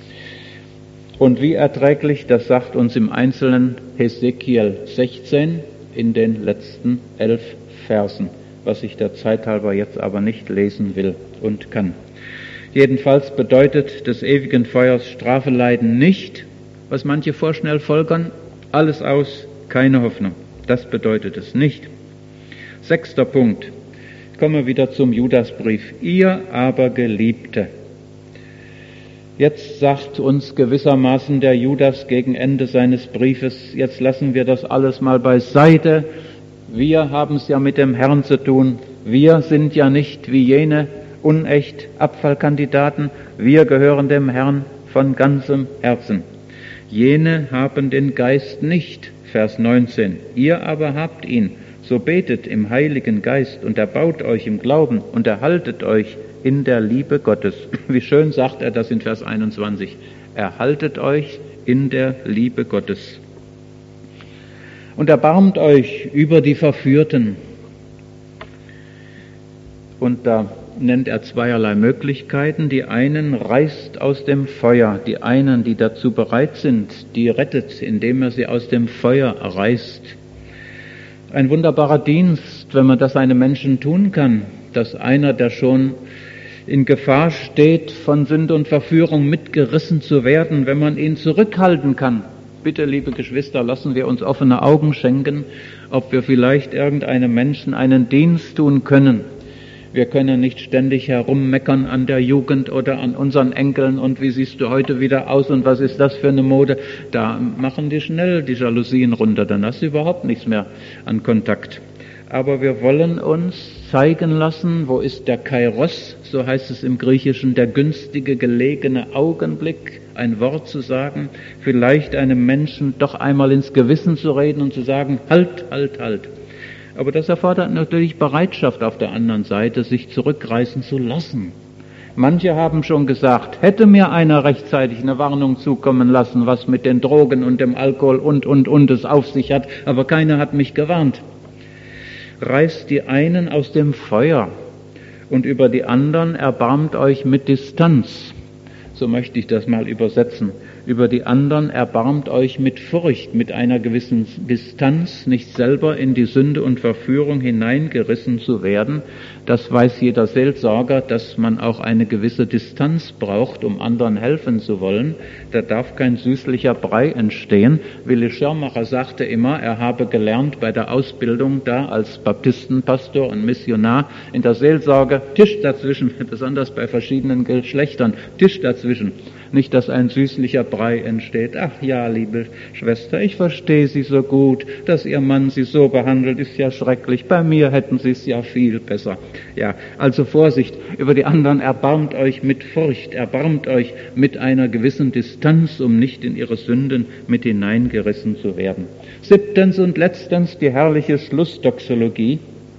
Und wie erträglich, das sagt uns im Einzelnen Hesekiel sechzehn in den letzten elf Versen, was ich der Zeit halber jetzt aber nicht lesen will und kann. Jedenfalls bedeutet des ewigen Feuers Strafeleiden nicht, was manche vorschnell folgern, alles aus, keine Hoffnung. Das bedeutet es nicht. Sechster Punkt. Ich komme wieder zum Judasbrief. Ihr aber Geliebte. Jetzt sagt uns gewissermaßen der Judas gegen Ende seines Briefes, jetzt lassen wir das alles mal beiseite. Wir haben es ja mit dem Herrn zu tun. Wir sind ja nicht wie jene unecht Abfallkandidaten. Wir gehören dem Herrn von ganzem Herzen. Jene haben den Geist nicht, Vers neunzehn. Ihr aber habt ihn. So betet im Heiligen Geist und erbaut euch im Glauben und erhaltet euch in der Liebe Gottes. Wie schön sagt er das in Vers einundzwanzig. Erhaltet euch in der Liebe Gottes. Und erbarmt euch über die Verführten. Und da nennt er zweierlei Möglichkeiten. Die einen reißt aus dem Feuer, die einen, die dazu bereit sind, die rettet, indem er sie aus dem Feuer reißt. Ein wunderbarer Dienst, wenn man das einem Menschen tun kann, dass einer, der schon in Gefahr steht, von Sünde und Verführung mitgerissen zu werden, wenn man ihn zurückhalten kann. Bitte, liebe Geschwister, lassen wir uns offene Augen schenken, ob wir vielleicht irgendeinem Menschen einen Dienst tun können. Wir können nicht ständig herummeckern an der Jugend oder an unseren Enkeln und wie siehst du heute wieder aus und was ist das für eine Mode. Da machen die schnell die Jalousien runter, dann hast du überhaupt nichts mehr an Kontakt. aber wir wollen uns zeigen lassen, wo ist der Kairos, so heißt es im Griechischen, der günstige, gelegene Augenblick, ein Wort zu sagen, vielleicht einem Menschen doch einmal ins Gewissen zu reden und zu sagen, halt, halt, halt. Aber das erfordert natürlich Bereitschaft auf der anderen Seite, sich zurückreißen zu lassen. Manche haben schon gesagt, hätte mir einer rechtzeitig eine Warnung zukommen lassen, was mit den Drogen und dem Alkohol und, und, und es auf sich hat, aber keiner hat mich gewarnt. Reißt die einen aus dem Feuer und über die anderen erbarmt euch mit Distanz. So möchte ich das mal übersetzen. Über die anderen erbarmt euch mit Furcht, mit einer gewissen Distanz, nicht selber in die Sünde und Verführung hineingerissen zu werden. Das weiß jeder Seelsorger, dass man auch eine gewisse Distanz braucht, um anderen helfen zu wollen. Da darf kein süßlicher Brei entstehen. Willi Schirmacher sagte immer, er habe gelernt bei der Ausbildung da als Baptistenpastor und Missionar in der Seelsorge, Tisch dazwischen, besonders bei verschiedenen Geschlechtern, Tisch dazwischen. Nicht, dass ein süßlicher Brei entsteht. Ach ja, liebe Schwester, ich verstehe Sie so gut, dass Ihr Mann Sie so behandelt, ist ja schrecklich. Bei mir hätten Sie es ja viel besser. Ja, also Vorsicht, über die anderen erbarmt euch mit Furcht, erbarmt euch mit einer gewissen Distanz, um nicht in ihre Sünden mit hineingerissen zu werden. Siebtens und letztens die herrliche Schlussdoxologie.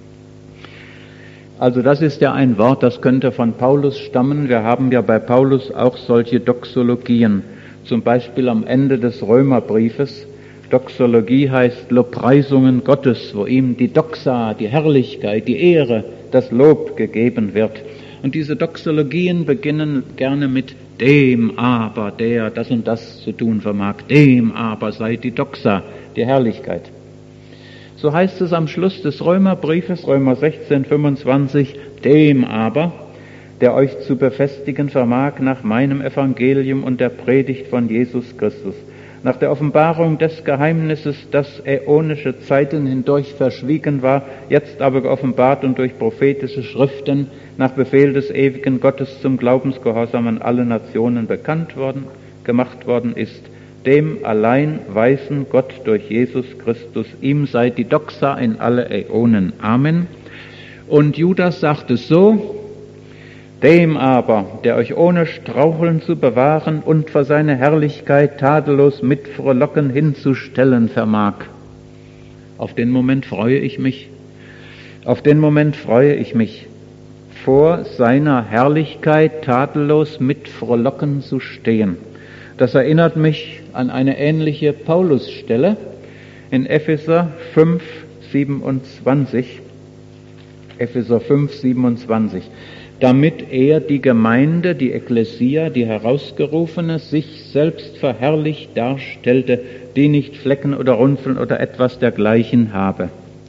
Also das ist ja ein Wort, das könnte von Paulus stammen. Wir haben ja bei Paulus auch solche Doxologien. Zum Beispiel am Ende des Römerbriefes. Doxologie heißt Lobpreisungen Gottes, wo ihm die Doxa, die Herrlichkeit, die Ehre, das Lob gegeben wird. Und diese Doxologien beginnen gerne mit dem aber, der das und das zu tun vermag. Dem aber sei die Doxa, die Herrlichkeit. So heißt es am Schluss des Römerbriefes, Römer sechzehn, fünfundzwanzig, dem aber, der euch zu befestigen vermag nach meinem Evangelium und der Predigt von Jesus Christus, nach der Offenbarung des Geheimnisses, das äonische Zeiten hindurch verschwiegen war, jetzt aber geoffenbart und durch prophetische Schriften nach Befehl des ewigen Gottes zum Glaubensgehorsam an alle Nationen bekannt worden, gemacht worden ist, dem allein weisen Gott durch Jesus Christus, ihm sei die Doxa in alle Äonen. Amen. Und Judas sagt es so, dem aber, der euch ohne Straucheln zu bewahren und vor seine Herrlichkeit tadellos mit Frohlocken hinzustellen vermag. Auf den Moment freue ich mich. Auf den Moment freue ich mich, vor seiner Herrlichkeit tadellos mit Frohlocken zu stehen. Das erinnert mich an eine ähnliche Paulusstelle in Epheser fünf, siebenundzwanzig. Epheser fünf, siebenundzwanzig. Damit er die Gemeinde, die Ekklesia, die Herausgerufene, sich selbst verherrlicht darstellte, die nicht Flecken oder Runzeln oder etwas dergleichen habe.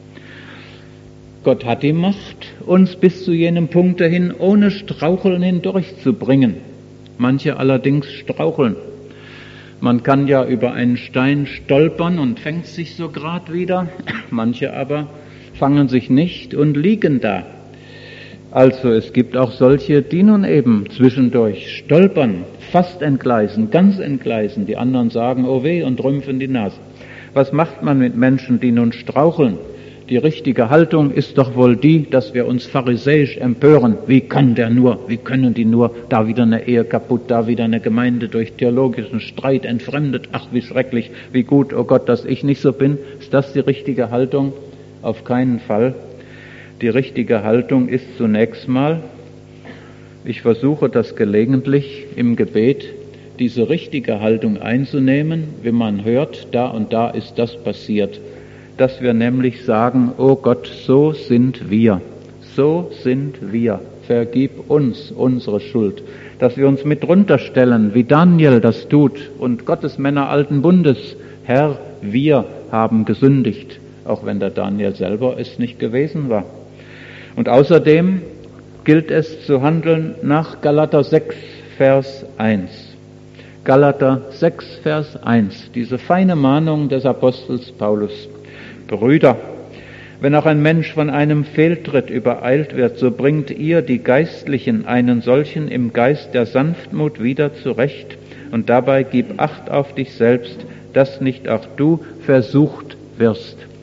Gott hat die Macht, uns bis zu jenem Punkt dahin ohne Straucheln hindurchzubringen. Manche allerdings straucheln. Man kann ja über einen Stein stolpern und fängt sich so grad wieder. Manche aber fangen sich nicht und liegen da. Also es gibt auch solche, die nun eben zwischendurch stolpern, fast entgleisen, ganz entgleisen. Die anderen sagen, oh weh, und rümpfen die Nase. Was macht man mit Menschen, die nun straucheln? Die richtige Haltung ist doch wohl die, dass wir uns pharisäisch empören. Wie kann der nur, wie können die nur, da wieder eine Ehe kaputt, da wieder eine Gemeinde durch theologischen Streit entfremdet. Ach, wie schrecklich, wie gut, oh Gott, dass ich nicht so bin. Ist das die richtige Haltung? Auf keinen Fall. Die richtige Haltung ist zunächst mal, ich versuche das gelegentlich im Gebet, diese richtige Haltung einzunehmen, wie man hört, da und da ist das passiert. Dass wir nämlich sagen, oh Gott, so sind wir, so sind wir, vergib uns unsere Schuld. Dass wir uns mit runterstellen, wie Daniel das tut und Gottes Männer alten Bundes, Herr, wir haben gesündigt, auch wenn der Daniel selber es nicht gewesen war. Und außerdem gilt es zu handeln nach Galater sechs, Vers eins. Galater sechs, Vers eins, diese feine Mahnung des Apostels Paulus. Brüder, wenn auch ein Mensch von einem Fehltritt übereilt wird, so bringt ihr, die Geistlichen, einen solchen im Geist der Sanftmut wieder zurecht und dabei gib Acht auf dich selbst, dass nicht auch du versucht wirst.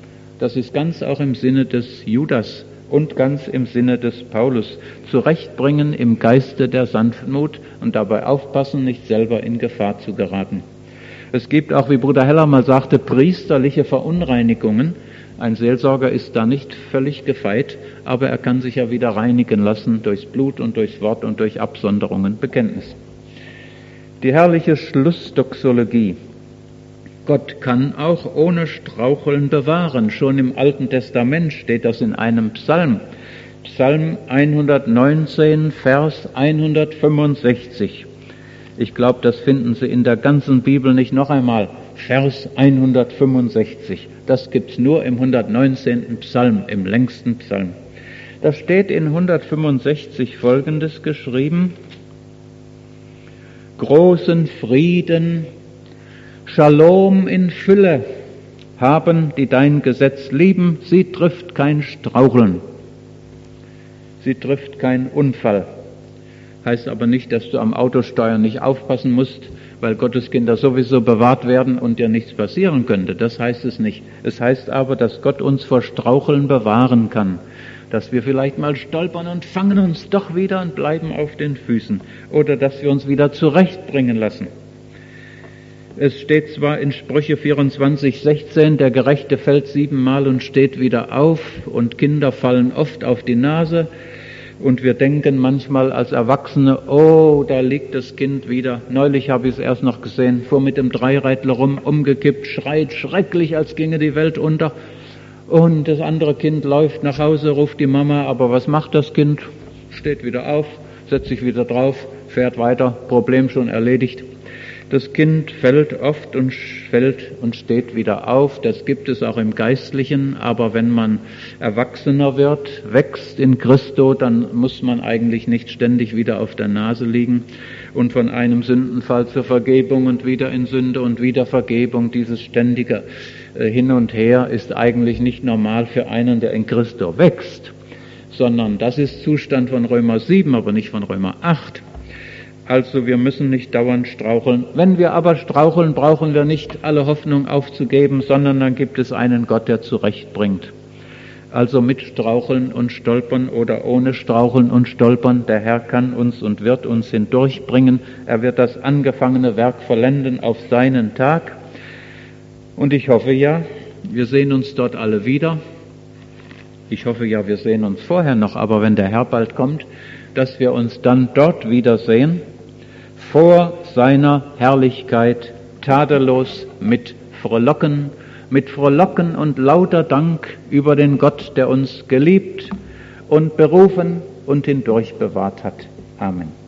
Das ist ganz auch im Sinne des Judas und ganz im Sinne des Paulus. Zurechtbringen im Geiste der Sanftmut und dabei aufpassen, nicht selber in Gefahr zu geraten. Es gibt auch, wie Bruder Heller mal sagte, priesterliche Verunreinigungen. Ein Seelsorger ist da nicht völlig gefeit, aber er kann sich ja wieder reinigen lassen durchs Blut und durchs Wort und durch Absonderungen, Bekenntnis. Die herrliche Schlussdoxologie. Gott kann auch ohne Straucheln bewahren. Schon im Alten Testament steht das in einem Psalm. Psalm hundertneunzehn, Vers hundertfünfundsechzig. Ich glaube, das finden Sie in der ganzen Bibel nicht noch einmal. Vers hundertfünfundsechzig. Das gibt's nur im hundertneunzehnten Psalm, im längsten Psalm. Da steht in hundertfünfundsechzig Folgendes geschrieben: Großen Frieden, Shalom in Fülle haben, die dein Gesetz lieben. Sie trifft kein Straucheln. Sie trifft kein Unfall. Heißt aber nicht, dass du am Autosteuern nicht aufpassen musst, weil Gottes Kinder sowieso bewahrt werden und dir nichts passieren könnte. Das heißt es nicht. Es heißt aber, dass Gott uns vor Straucheln bewahren kann. Dass wir vielleicht mal stolpern und fangen uns doch wieder und bleiben auf den Füßen. Oder dass wir uns wieder zurechtbringen lassen. Es steht zwar in Sprüche vierundzwanzig, sechzehn, der Gerechte fällt siebenmal und steht wieder auf, und Kinder fallen oft auf die Nase. Und wir denken manchmal als Erwachsene, oh, da liegt das Kind wieder. Neulich habe ich es erst noch gesehen, fuhr mit dem Dreireitler rum, umgekippt, schreit schrecklich, als ginge die Welt unter. Und das andere Kind läuft nach Hause, ruft die Mama, aber was macht das Kind? Steht wieder auf, setzt sich wieder drauf, fährt weiter, Problem schon erledigt. Das Kind fällt oft und fällt und steht wieder auf. Das gibt es auch im Geistlichen. Aber wenn man erwachsener wird, wächst in Christo, dann muss man eigentlich nicht ständig wieder auf der Nase liegen und von einem Sündenfall zur Vergebung und wieder in Sünde und wieder Vergebung. Dieses ständige Hin und Her ist eigentlich nicht normal für einen, der in Christo wächst, sondern das ist Zustand von Römer sieben, aber nicht von Römer acht. Also wir müssen nicht dauernd straucheln. Wenn wir aber straucheln, brauchen wir nicht alle Hoffnung aufzugeben, sondern dann gibt es einen Gott, der zurechtbringt. Also mit Straucheln und Stolpern oder ohne Straucheln und Stolpern, der Herr kann uns und wird uns hindurchbringen. Er wird das angefangene Werk vollenden auf seinen Tag. Und ich hoffe ja, wir sehen uns dort alle wieder. Ich hoffe ja, wir sehen uns vorher noch, aber wenn der Herr bald kommt, dass wir uns dann dort wiedersehen, vor seiner Herrlichkeit, tadellos, mit Frohlocken, mit Frohlocken und lauter Dank über den Gott, der uns geliebt und berufen und hindurch bewahrt hat. Amen.